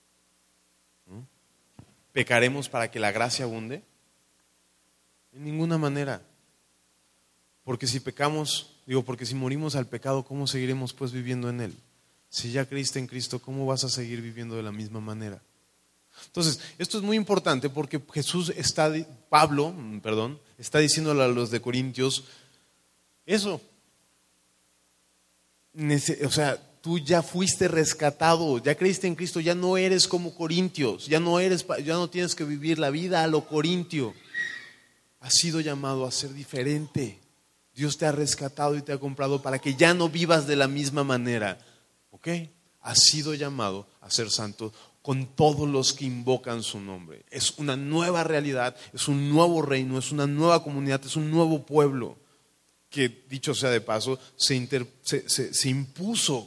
¿Pecaremos para que la gracia abunde? En ninguna manera. Porque si porque si morimos al pecado, ¿cómo seguiremos pues viviendo en él? Si ya creíste en Cristo, ¿cómo vas a seguir viviendo de la misma manera? Entonces, esto es muy importante porque Pablo está diciéndole a los de Corintios eso. O sea, tú ya fuiste rescatado, ya creíste en Cristo, ya no eres como Corintios, ya no tienes que vivir la vida a lo corintio. Has sido llamado a ser diferente. Dios te ha rescatado y te ha comprado para que ya no vivas de la misma manera. ¿Ok? Has sido llamado a ser santo con todos los que invocan su nombre. Es una nueva realidad, es un nuevo reino, es una nueva comunidad, es un nuevo pueblo que, dicho sea de paso, se impuso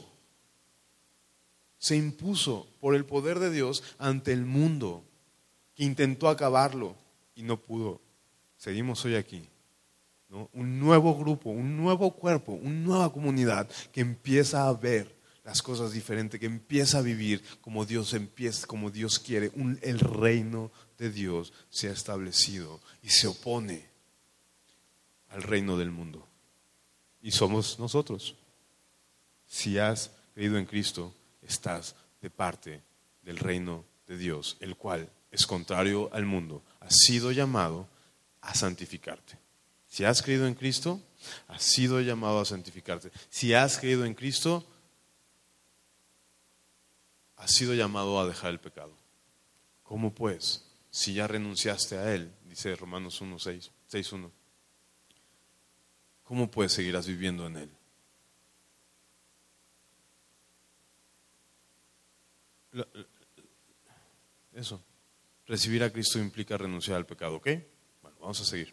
por el poder de Dios ante el mundo, que intentó acabarlo y no pudo. Seguimos hoy aquí, ¿no? Un nuevo grupo, un nuevo cuerpo, una nueva comunidad que empieza a ver las cosas diferentes, que empieza a vivir como Dios quiere. El reino de Dios se ha establecido y se opone al reino del mundo. Y somos nosotros. Si has creído en Cristo, estás de parte del reino de Dios, el cual es contrario al mundo. Has sido llamado a santificarte. Si has creído en Cristo, has sido llamado a santificarte. Si has creído en Cristo, has sido llamado a dejar el pecado. ¿Cómo pues? Si ya renunciaste a él, dice Romanos 6:1. ¿Cómo pues seguirás viviendo en él? Eso. Recibir a Cristo implica renunciar al pecado, ¿ok? Bueno, vamos a seguir.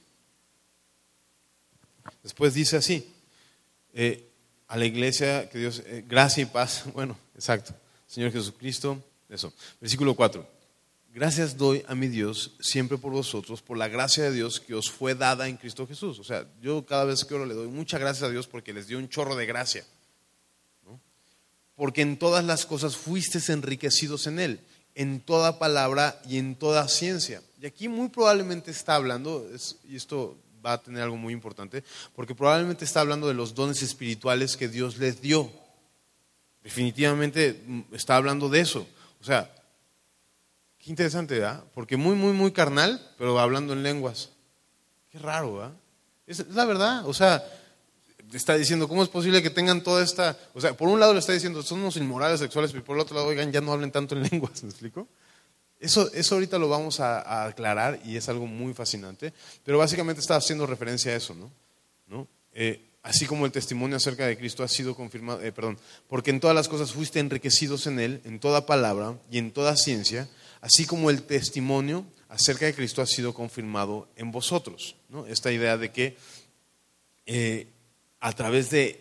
Después dice así, a la iglesia, que Dios, gracia y paz, bueno, exacto, Señor Jesucristo, eso. Versículo 4, gracias doy a mi Dios siempre por vosotros, por la gracia de Dios que os fue dada en Cristo Jesús. O sea, yo cada vez que oro le doy muchas gracias a Dios porque les dio un chorro de gracia, ¿no? Porque en todas las cosas fuisteis enriquecidos en Él, en toda palabra y en toda ciencia. Y aquí muy probablemente está hablando, y esto va a tener algo muy importante, porque probablemente está hablando de los dones espirituales que Dios les dio. Definitivamente está hablando de eso. O sea, qué interesante, ¿verdad? Porque muy carnal, pero hablando en lenguas. Qué raro, ¿verdad? Es la verdad. O sea, está diciendo, ¿cómo es posible que tengan toda esta? O sea, por un lado le está diciendo, son unos inmorales sexuales, pero por el otro lado, oigan, ya no hablen tanto en lenguas, ¿me explico? Eso ahorita lo vamos a aclarar y es algo muy fascinante, pero básicamente está haciendo referencia a eso, ¿no? Así como el testimonio acerca de Cristo ha sido confirmado, porque en todas las cosas fuiste enriquecidos en Él, en toda palabra y en toda ciencia, así como el testimonio acerca de Cristo ha sido confirmado en vosotros, ¿no? Esta idea de que a través de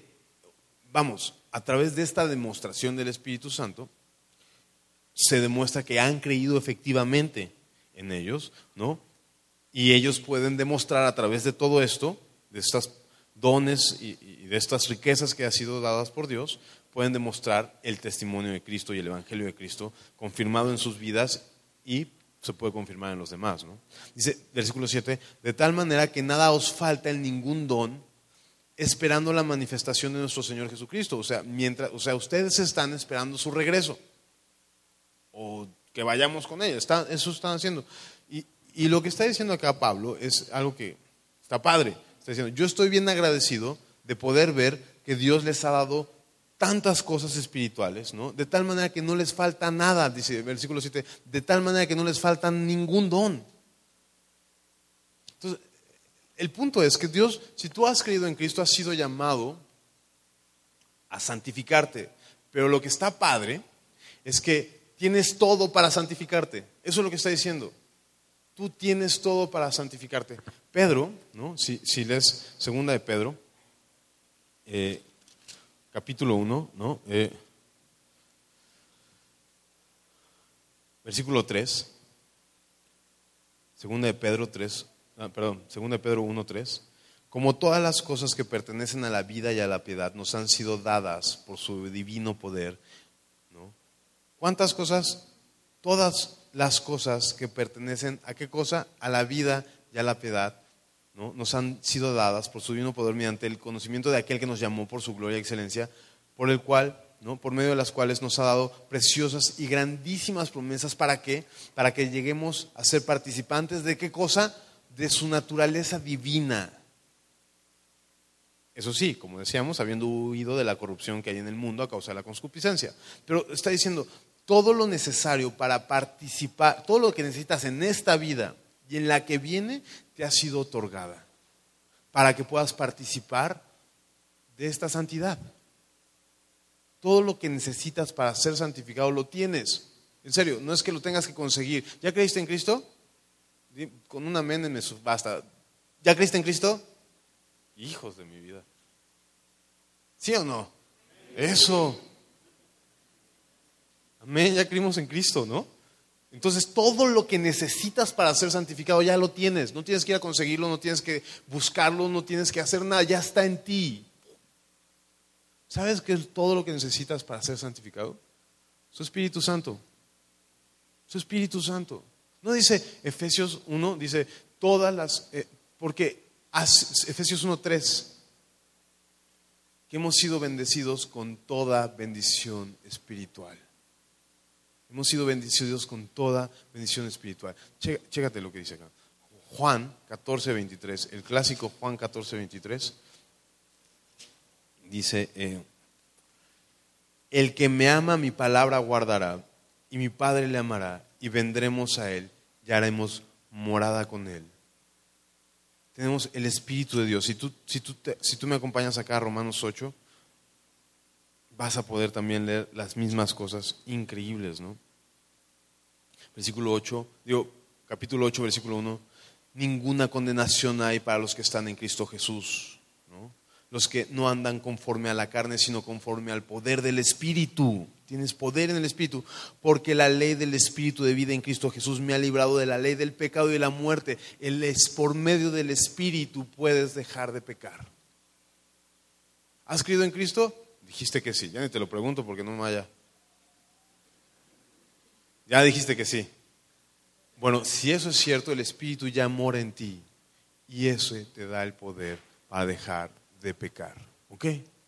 esta demostración del Espíritu Santo, se demuestra que han creído efectivamente en ellos, ¿no? Y ellos pueden demostrar a través de todo esto, de estos dones y de estas riquezas que han sido dadas por Dios, pueden demostrar el testimonio de Cristo y el Evangelio de Cristo confirmado en sus vidas y se puede confirmar en los demás, ¿no? Dice, versículo 7, de tal manera que nada os falta en ningún don, esperando la manifestación de nuestro Señor Jesucristo. O sea, ustedes están esperando su regreso. O que vayamos con ella, eso están haciendo. Y lo que está diciendo acá Pablo es algo que está padre. Está diciendo, yo estoy bien agradecido de poder ver que Dios les ha dado tantas cosas espirituales, ¿no? De tal manera que no les falta nada, dice el versículo 7, de tal manera que no les falta ningún don. Entonces, el punto es que Dios, si tú has creído en Cristo, has sido llamado a santificarte. Pero lo que está padre es que tienes todo para santificarte. Eso es lo que está diciendo. Tú tienes todo para santificarte. Pedro, ¿no? Si lees segunda de Pedro, capítulo 1, ¿no? Versículo 3. Segunda de Pedro 1:3. Como todas las cosas que pertenecen a la vida y a la piedad nos han sido dadas por su divino poder. ¿Cuántas cosas? Todas las cosas que pertenecen ¿a qué cosa? A la vida y a la piedad, ¿no? Nos han sido dadas por su divino poder mediante el conocimiento de aquel que nos llamó por su gloria y excelencia, por el cual, ¿no? Por medio de las cuales nos ha dado preciosas y grandísimas promesas. ¿Para qué? Para que lleguemos a ser participantes de ¿qué cosa? De su naturaleza divina. Eso sí, como decíamos, habiendo huido de la corrupción que hay en el mundo a causa de la concupiscencia. Pero está diciendo, todo lo necesario para participar, todo lo que necesitas en esta vida y en la que viene, te ha sido otorgada para que puedas participar de esta santidad. Todo lo que necesitas para ser santificado lo tienes. En serio, no es que lo tengas que conseguir. ¿Ya creíste en Cristo? Con un amén me basta. ¿Ya creíste en Cristo? Hijos de mi vida. ¿Sí o no? Eso. Amén, ya creímos en Cristo, ¿no? Entonces todo lo que necesitas para ser santificado ya lo tienes. No tienes que ir a conseguirlo, no tienes que buscarlo, no tienes que hacer nada, ya está en ti. ¿Sabes qué es todo lo que necesitas para ser santificado? Su Espíritu Santo. Su Espíritu Santo. No dice Efesios 1, dice todas las, porque Efesios 1:3, que hemos sido bendecidos con toda bendición espiritual. Hemos sido bendecidos con toda bendición espiritual. Chécate lo que dice acá. Juan 14:23, el clásico Juan 14:23, dice, el que me ama mi palabra guardará, y mi Padre le amará y vendremos a Él y haremos morada con Él. Tenemos el Espíritu de Dios. Si tú me acompañas acá a Romanos 8, vas a poder también leer las mismas cosas increíbles, ¿no? Capítulo 8, versículo 1. Ninguna condenación hay para los que están en Cristo Jesús, ¿no? Los que no andan conforme a la carne, sino conforme al poder del Espíritu. Tienes poder en el Espíritu, porque la ley del Espíritu de vida en Cristo Jesús me ha librado de la ley del pecado y de la muerte. Por medio del Espíritu puedes dejar de pecar. ¿Has creído en Cristo? Dijiste que sí. Ya ni te lo pregunto porque no me vaya. Ya dijiste que sí. Bueno, si eso es cierto, el Espíritu ya mora en ti y eso te da el poder para dejar de pecar. ¿Ok?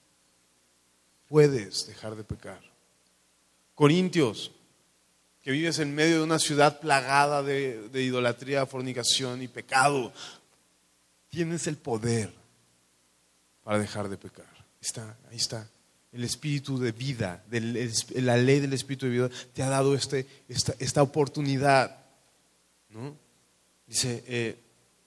Puedes dejar de pecar. Corintios, que vives en medio de una ciudad plagada de idolatría, fornicación y pecado, tienes el poder para dejar de pecar. Ahí está. El Espíritu de vida, la ley del Espíritu de vida te ha dado esta oportunidad, ¿no? Dice,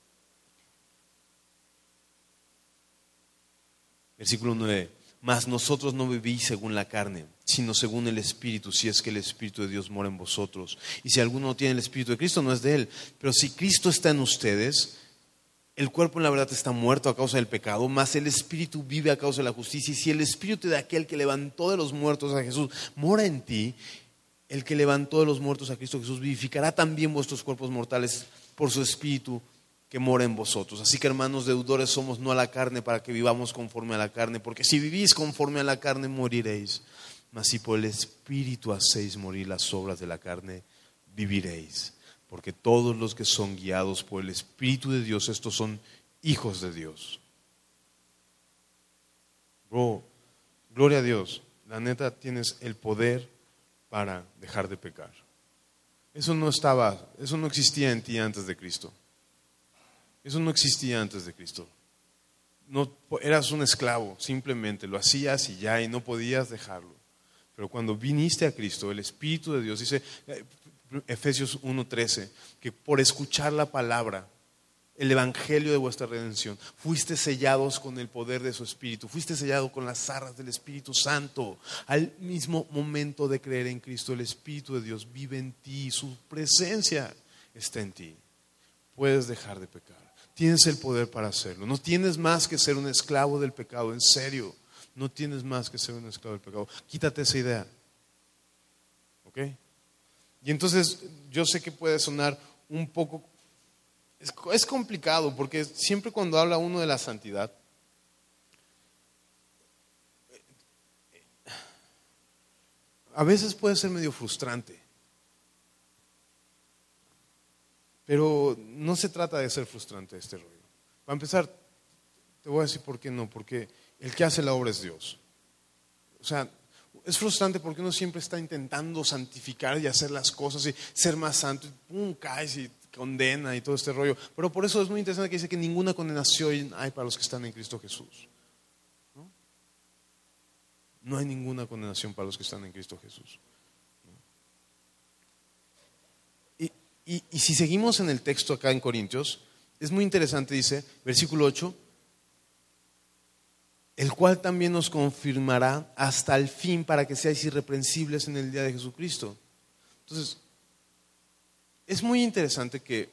versículo 9, mas nosotros no vivís según la carne, sino según el Espíritu, si es que el Espíritu de Dios mora en vosotros. Y si alguno no tiene el Espíritu de Cristo, no es de él. Pero si Cristo está en ustedes, el cuerpo en la verdad está muerto a causa del pecado, mas el Espíritu vive a causa de la justicia. Y si el Espíritu de aquel que levantó de los muertos a Jesús mora en ti, el que levantó de los muertos a Cristo Jesús vivificará también vuestros cuerpos mortales por su Espíritu que mora en vosotros. Así que, hermanos, deudores somos no a la carne para que vivamos conforme a la carne, porque si vivís conforme a la carne moriréis, mas si por el Espíritu hacéis morir las obras de la carne, viviréis. Porque todos los que son guiados por el Espíritu de Dios, estos son hijos de Dios. Bro, gloria a Dios. La neta, tienes el poder para dejar de pecar. Eso no existía en ti antes de Cristo. Eso no existía antes de Cristo. No, eras un esclavo, simplemente lo hacías y ya, y no podías dejarlo. Pero cuando viniste a Cristo, el Espíritu de Dios, dice Efesios 1:13, que por escuchar la palabra, el evangelio de vuestra redención, fuiste sellados con el poder de su Espíritu, fuiste sellado con las arras del Espíritu Santo. Al mismo momento de creer en Cristo, el Espíritu de Dios vive en ti, su presencia está en ti. Puedes dejar de pecar. Tienes el poder para hacerlo. No tienes más que ser un esclavo del pecado, en serio. No tienes más que ser un esclavo del pecado. Quítate esa idea. ¿Ok? Y entonces yo sé que puede sonar un poco... Es complicado porque siempre cuando habla uno de la santidad, a veces puede ser medio frustrante. Pero no se trata de ser frustrante este rollo. Para empezar, te voy a decir por qué no. Porque el que hace la obra es Dios. O sea, es frustrante porque uno siempre está intentando santificar y hacer las cosas y ser más santo. Y pum, caes y condena y todo este rollo. Pero por eso es muy interesante que dice que ninguna condenación hay para los que están en Cristo Jesús. No hay ninguna condenación para los que están en Cristo Jesús. Y si seguimos en el texto acá en Corintios, es muy interesante, dice, versículo 8, el cual también nos confirmará hasta el fin para que seáis irreprensibles en el día de Jesucristo. Entonces, es muy interesante que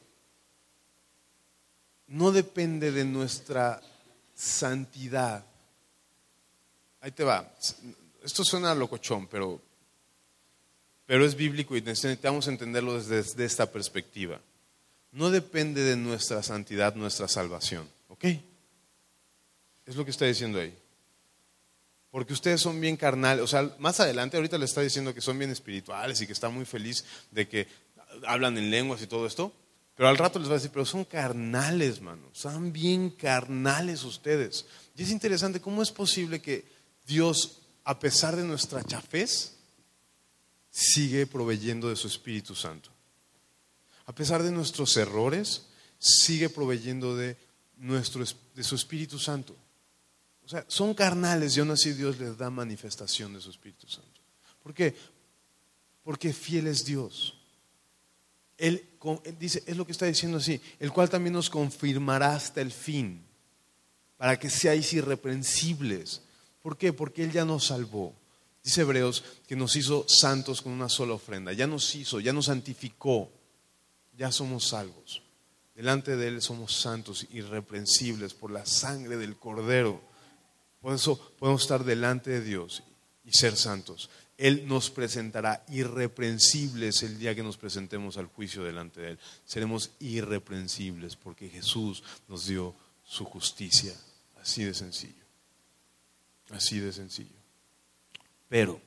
no depende de nuestra santidad. Ahí te va. Esto suena locochón, pero es bíblico y necesitamos entenderlo desde esta perspectiva. No depende de nuestra santidad, nuestra salvación. ¿Ok? Es lo que está diciendo ahí. Porque ustedes son bien carnales. O sea, más adelante ahorita le está diciendo que son bien espirituales y que está muy feliz de que hablan en lenguas y todo esto. Pero al rato les va a decir, pero son carnales, mano. Son bien carnales ustedes. Y es interesante cómo es posible que Dios, a pesar de nuestra chafez, sigue proveyendo de su Espíritu Santo. A pesar de nuestros errores, sigue proveyendo de su Espíritu Santo. O sea, son carnales y aún así Dios les da manifestación de su Espíritu Santo. ¿Por qué? porque fiel es Dios. Él dice, es lo que está diciendo así, el cual también nos confirmará hasta el fin, para que seáis irreprensibles. ¿Por qué? Porque Él ya nos salvó. Dice Hebreos que nos hizo santos con una sola ofrenda. Ya nos hizo, ya nos santificó. Ya somos salvos. Delante de Él somos santos, irreprensibles por la sangre del Cordero. Por eso podemos estar delante de Dios y ser santos. Él nos presentará irreprensibles el día que nos presentemos al juicio delante de Él. Seremos irreprensibles porque Jesús nos dio su justicia. Así de sencillo. Así de sencillo. Pero,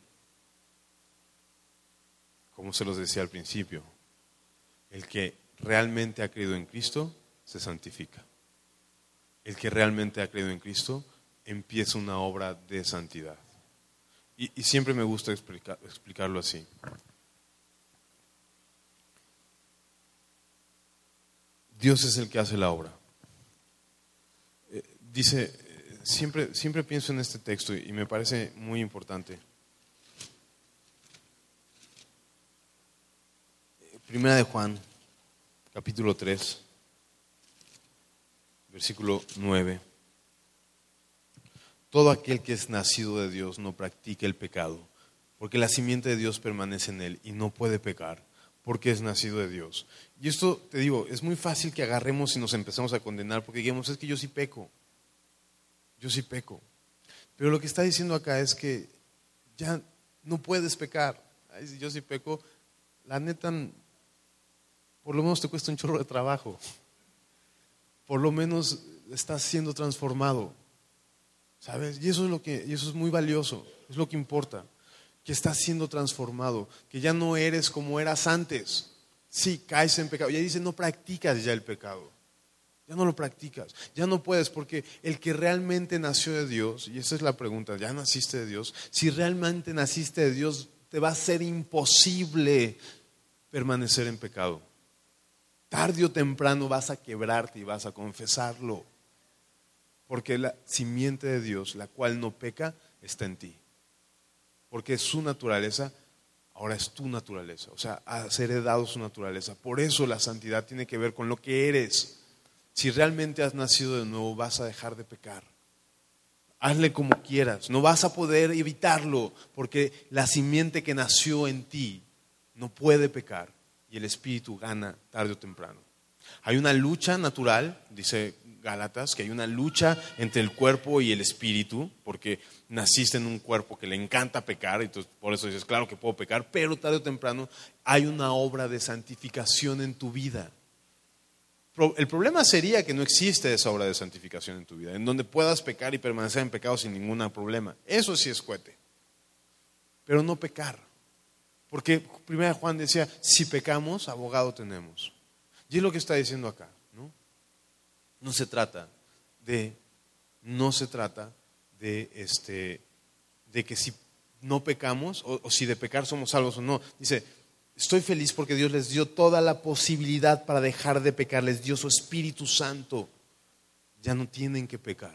como se los decía al principio, el que realmente ha creído en Cristo se santifica. El que realmente ha creído en Cristo empieza una obra de santidad. Y siempre me gusta explicarlo así. Dios es el que hace la obra. Dice, siempre pienso en este texto y me parece muy importante. Primera de Juan, capítulo 3, versículo 9. Todo aquel que es nacido de Dios no practica el pecado, porque la simiente de Dios permanece en él y no puede pecar, porque es nacido de Dios. Y esto, te digo, es muy fácil que agarremos y nos empecemos a condenar, porque digamos, es que yo sí peco. Pero lo que está diciendo acá es que ya no puedes pecar. Ay, si yo sí peco, la neta, por lo menos te cuesta un chorro de trabajo. Por lo menos estás siendo transformado. ¿Sabes? Y eso es muy valioso, es lo que importa, que estás siendo transformado, que ya no eres como eras antes. Sí, caes en pecado. Ya dice, no practicas ya el pecado. Ya no lo practicas, ya no puedes, porque el que realmente nació de Dios, y esa es la pregunta, ¿ya naciste de Dios? Si realmente naciste de Dios, te va a ser imposible permanecer en pecado. Tarde o temprano vas a quebrarte y vas a confesarlo. Porque la simiente de Dios, la cual no peca, está en ti. Porque su naturaleza, ahora es tu naturaleza. O sea, has heredado su naturaleza. Por eso la santidad tiene que ver con lo que eres. Si realmente has nacido de nuevo, vas a dejar de pecar. Hazle como quieras. No vas a poder evitarlo, porque la simiente que nació en ti no puede pecar. Y el Espíritu gana tarde o temprano. Hay una lucha natural, dice Gálatas, que hay una lucha entre el cuerpo y el espíritu, porque naciste en un cuerpo que le encanta pecar, entonces por eso dices, claro que puedo pecar, pero tarde o temprano hay una obra de santificación en tu vida. El problema sería que no existe esa obra de santificación en tu vida, en donde puedas pecar y permanecer en pecado sin ningún problema. Eso sí es cohete, pero no pecar. Porque 1 Juan decía, si pecamos, abogado tenemos. Y es lo que está diciendo acá, ¿no? No se trata de que si no pecamos o si de pecar somos salvos o no. Dice, estoy feliz porque Dios les dio toda la posibilidad para dejar de pecar, les dio su Espíritu Santo. Ya no tienen que pecar,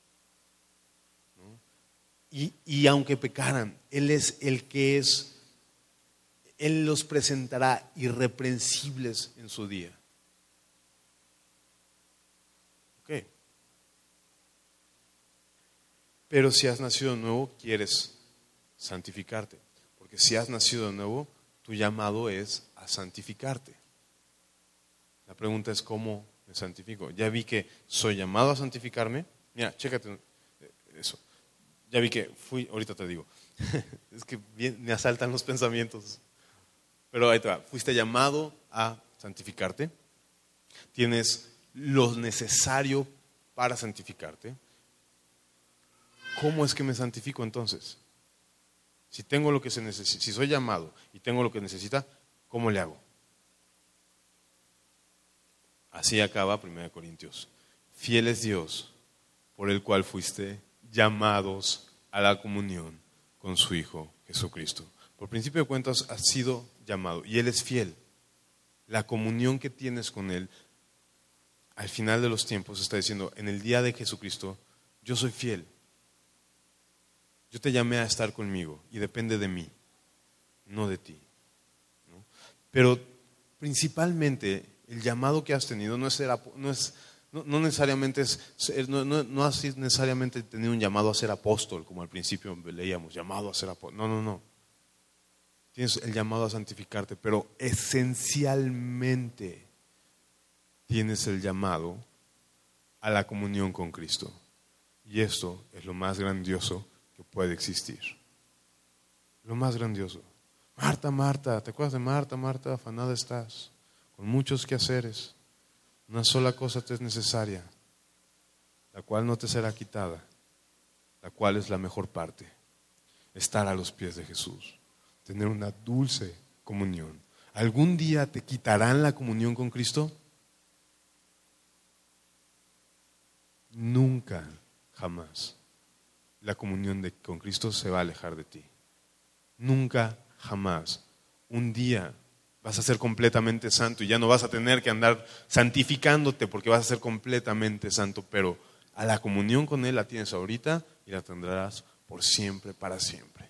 ¿no? Y aunque pecaran, Él es el que es, Él los presentará irreprensibles en su día. Ok. Pero si has nacido de nuevo, quieres santificarte. Porque si has nacido de nuevo, tu llamado es a santificarte. La pregunta es, ¿cómo me santifico? Ya vi que soy llamado a santificarme. Mira, chécate eso. Ya vi que ahorita te digo. Es que me asaltan los pensamientos. Pero ahí te va. Fuiste llamado a santificarte. Tienes lo necesario para santificarte. ¿Cómo es que me santifico entonces? Si tengo lo que se necesita, si soy llamado y tengo lo que necesita, ¿cómo le hago? Así acaba 1 Corintios. Fiel es Dios, por el cual fuiste llamados a la comunión con su Hijo Jesucristo. Por principio de cuentas has sido llamado y Él es fiel. La comunión que tienes con Él, al final de los tiempos, está diciendo, en el día de Jesucristo, yo soy fiel. Yo te llamé a estar conmigo y depende de mí, no de ti. Pero principalmente el llamado que has tenido no necesariamente no has necesariamente tenido un llamado a ser apóstol, como al principio leíamos, llamado a ser apóstol. No. Tienes el llamado a santificarte, pero esencialmente tienes el llamado a la comunión con Cristo. Y esto es lo más grandioso que puede existir. Lo más grandioso. Marta, Marta, ¿te acuerdas de Marta? Marta, afanada estás, con muchos quehaceres. Una sola cosa te es necesaria, la cual no te será quitada, la cual es la mejor parte. Estar a los pies de Jesús, tener una dulce comunión. ¿Algún día te quitarán la comunión con Cristo? Nunca, jamás. La comunión con Cristo se va a alejar de ti. Nunca, jamás. Un día vas a ser completamente santo y ya no vas a tener que andar santificándote porque vas a ser completamente santo, pero a la comunión con Él la tienes ahorita y la tendrás por siempre, para siempre.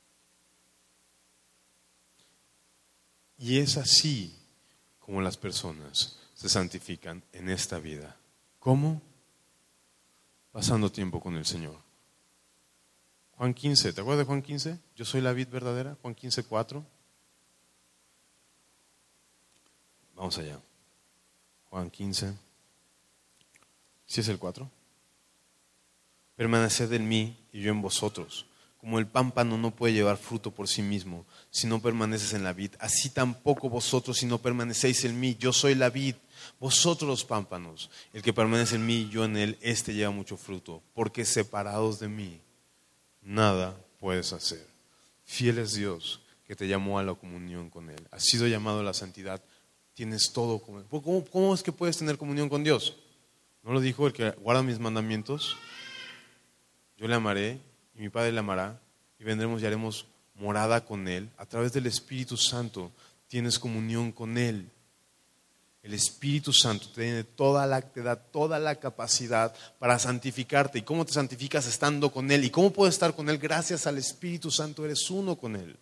Y es así como las personas se santifican en esta vida. ¿Cómo? Pasando tiempo con el Señor. Juan 15, ¿te acuerdas de Juan 15? Yo soy la vid verdadera, Juan 15, 4. Vamos allá. Juan 15. ¿Sí es el 4? Permaneced en mí y yo en vosotros. Como el pámpano no puede llevar fruto por sí mismo si no permaneces en la vid, así tampoco vosotros si no permanecéis en mí. Yo soy la vid, vosotros los pámpanos. El que permanece en mí y yo en él, éste lleva mucho fruto, porque separados de mí nada puedes hacer. Fiel es Dios que te llamó a la comunión con Él. Has sido llamado a la santidad. Tienes todo con Él. ¿Cómo es que puedes tener comunión con Dios? ¿No lo dijo el que guarda mis mandamientos? Yo le amaré y mi Padre le amará y vendremos y haremos morada con Él. A través del Espíritu Santo tienes comunión con Él. El Espíritu Santo te da toda la capacidad para santificarte. ¿Y cómo te santificas? Estando con Él. ¿Y cómo puedes estar con Él? Gracias al Espíritu Santo eres uno con Él.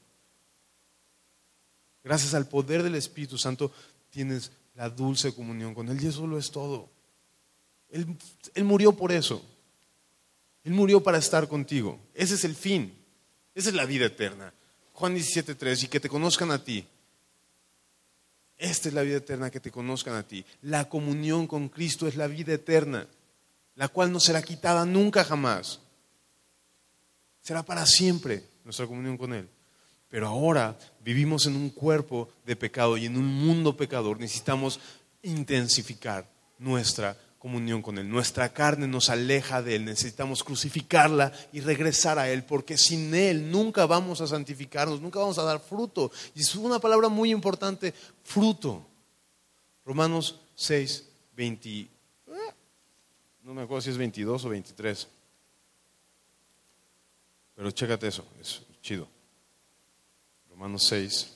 Gracias al poder del Espíritu Santo tienes la dulce comunión con Él. Y eso lo es todo. Él murió por eso. Él murió para estar contigo. Ese es el fin. Esa es la vida eterna. Juan 17:3, y que te conozcan a ti. Esta es la vida eterna, que te conozcan a ti. La comunión con Cristo es la vida eterna, la cual no será quitada nunca jamás. Será para siempre nuestra comunión con Él. Pero ahora vivimos en un cuerpo de pecado y en un mundo pecador. Necesitamos intensificar nuestra comunión con Él. Nuestra carne nos aleja de Él. Necesitamos crucificarla y regresar a Él, porque sin Él nunca vamos a santificarnos, nunca vamos a dar fruto. Y es una palabra muy importante, fruto. Romanos 6, 20, no me acuerdo si es 22 o 23. Pero chécate eso, es chido. Romanos 6,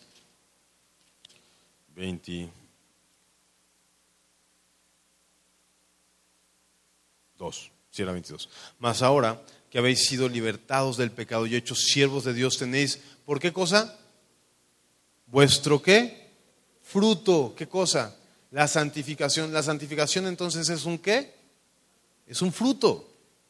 22. Si era 22. Mas ahora que habéis sido libertados del pecado y hechos siervos de Dios, tenéis, ¿por qué cosa? ¿Vuestro qué? Fruto. ¿Qué cosa? La santificación. La santificación entonces es un ¿qué? Es un fruto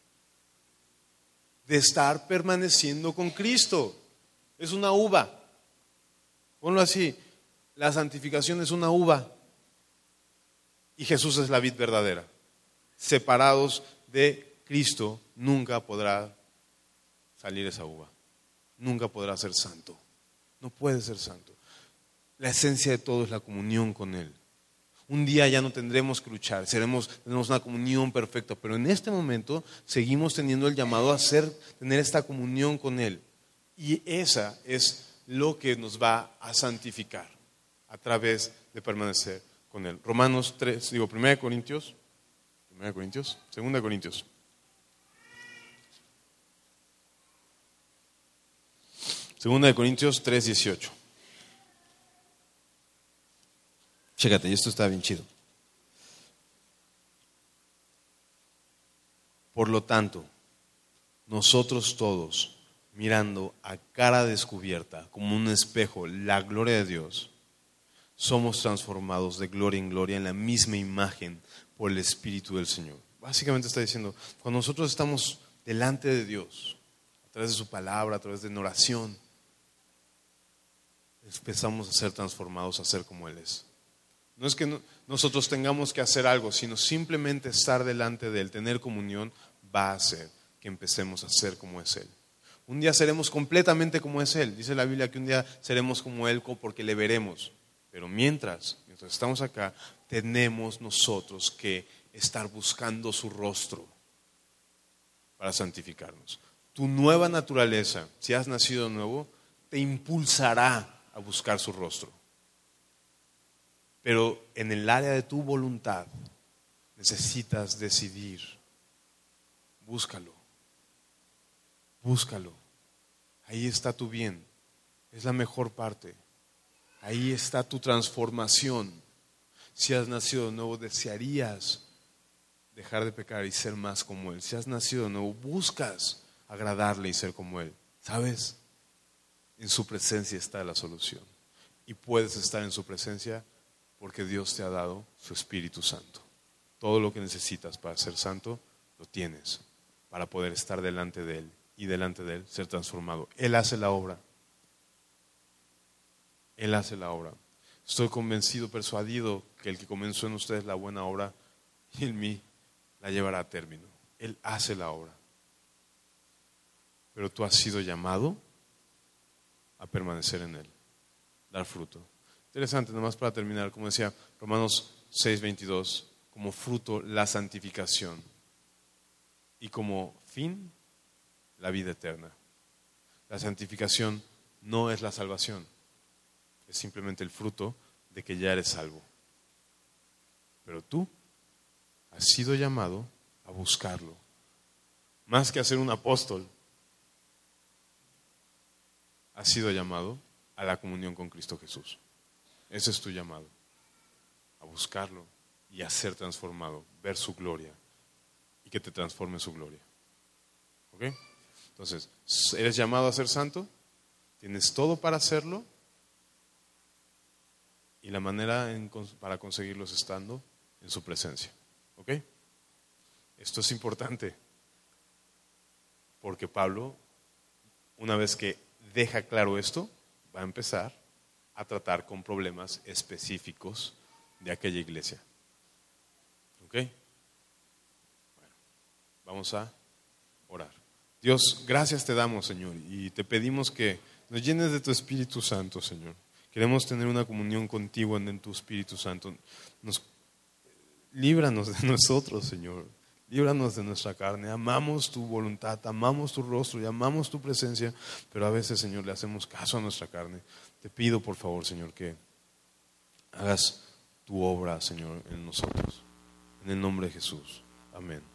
de estar permaneciendo con Cristo. Es una uva. Ponlo así. La santificación es una uva y Jesús es la vid verdadera. Separados de Cristo, nunca podrá salir esa uva. Nunca podrá ser santo. No puede ser santo. La esencia de todo es la comunión con Él. Un día ya no tendremos que luchar, tendremos una comunión perfecta, pero en este momento seguimos teniendo el llamado a tener esta comunión con Él. Y esa es lo que nos va a santificar a través de permanecer con Él. Romanos 3, 1 Corintios. 2 Corintios. 2 Corintios 3:18. Chécate, y esto está bien chido. Por lo tanto, nosotros todos, mirando a cara descubierta, como un espejo, la gloria de Dios, somos transformados de gloria en gloria en la misma imagen por el Espíritu del Señor. Básicamente está diciendo, cuando nosotros estamos delante de Dios, a través de su palabra, a través de una oración, empezamos a ser transformados a ser como Él es. No es que nosotros tengamos que hacer algo, sino simplemente estar delante de Él, tener comunión, va a hacer que empecemos a ser como es Él. Un día seremos completamente como es Él. Dice la Biblia que un día seremos como Él porque le veremos. Pero mientras estamos acá, tenemos nosotros que estar buscando su rostro para santificarnos. Tu nueva naturaleza, si has nacido de nuevo, te impulsará a buscar su rostro. Pero en el área de tu voluntad necesitas decidir. Búscalo. Búscalo. Ahí está tu bien. Es la mejor parte. Ahí está tu transformación. Si has nacido de nuevo, desearías dejar de pecar y ser más como Él. Si has nacido de nuevo, buscas agradarle y ser como Él. ¿Sabes? En su presencia está la solución. Y puedes estar en su presencia porque Dios te ha dado su Espíritu Santo. Todo lo que necesitas para ser santo, lo tienes para poder estar delante de Él y delante de Él ser transformado. Él hace la obra. Él hace la obra. Estoy convencido, persuadido que el que comenzó en ustedes la buena obra y en mí la llevará a término. Él hace la obra. Pero tú has sido llamado a permanecer en Él, dar fruto. Interesante, nomás para terminar, como decía Romanos 6:22, como fruto la santificación y como fin la vida eterna. La santificación no es la salvación, es simplemente el fruto de que ya eres salvo. Pero tú has sido llamado a buscarlo. Más que a ser un apóstol, has sido llamado a la comunión con Cristo Jesús. Ese es tu llamado, a buscarlo y a ser transformado, ver su gloria y que te transforme su gloria. ¿Ok? Entonces, ¿eres llamado a ser santo? ¿Tienes todo para hacerlo? Y la manera para conseguirlo es estando en su presencia. ¿Ok? Esto es importante porque Pablo, una vez que deja claro esto, va a empezar a tratar con problemas específicos de aquella iglesia. ¿Ok? Bueno, vamos a orar. Dios, gracias te damos, Señor, y te pedimos que nos llenes de tu Espíritu Santo, Señor. Queremos tener una comunión contigo en tu Espíritu Santo. Líbranos de nosotros, Señor. Líbranos de nuestra carne. Amamos tu voluntad, amamos tu rostro y amamos tu presencia, pero a veces, Señor, le hacemos caso a nuestra carne. Te pido, por favor, Señor, que hagas tu obra, Señor, en nosotros. En el nombre de Jesús. Amén.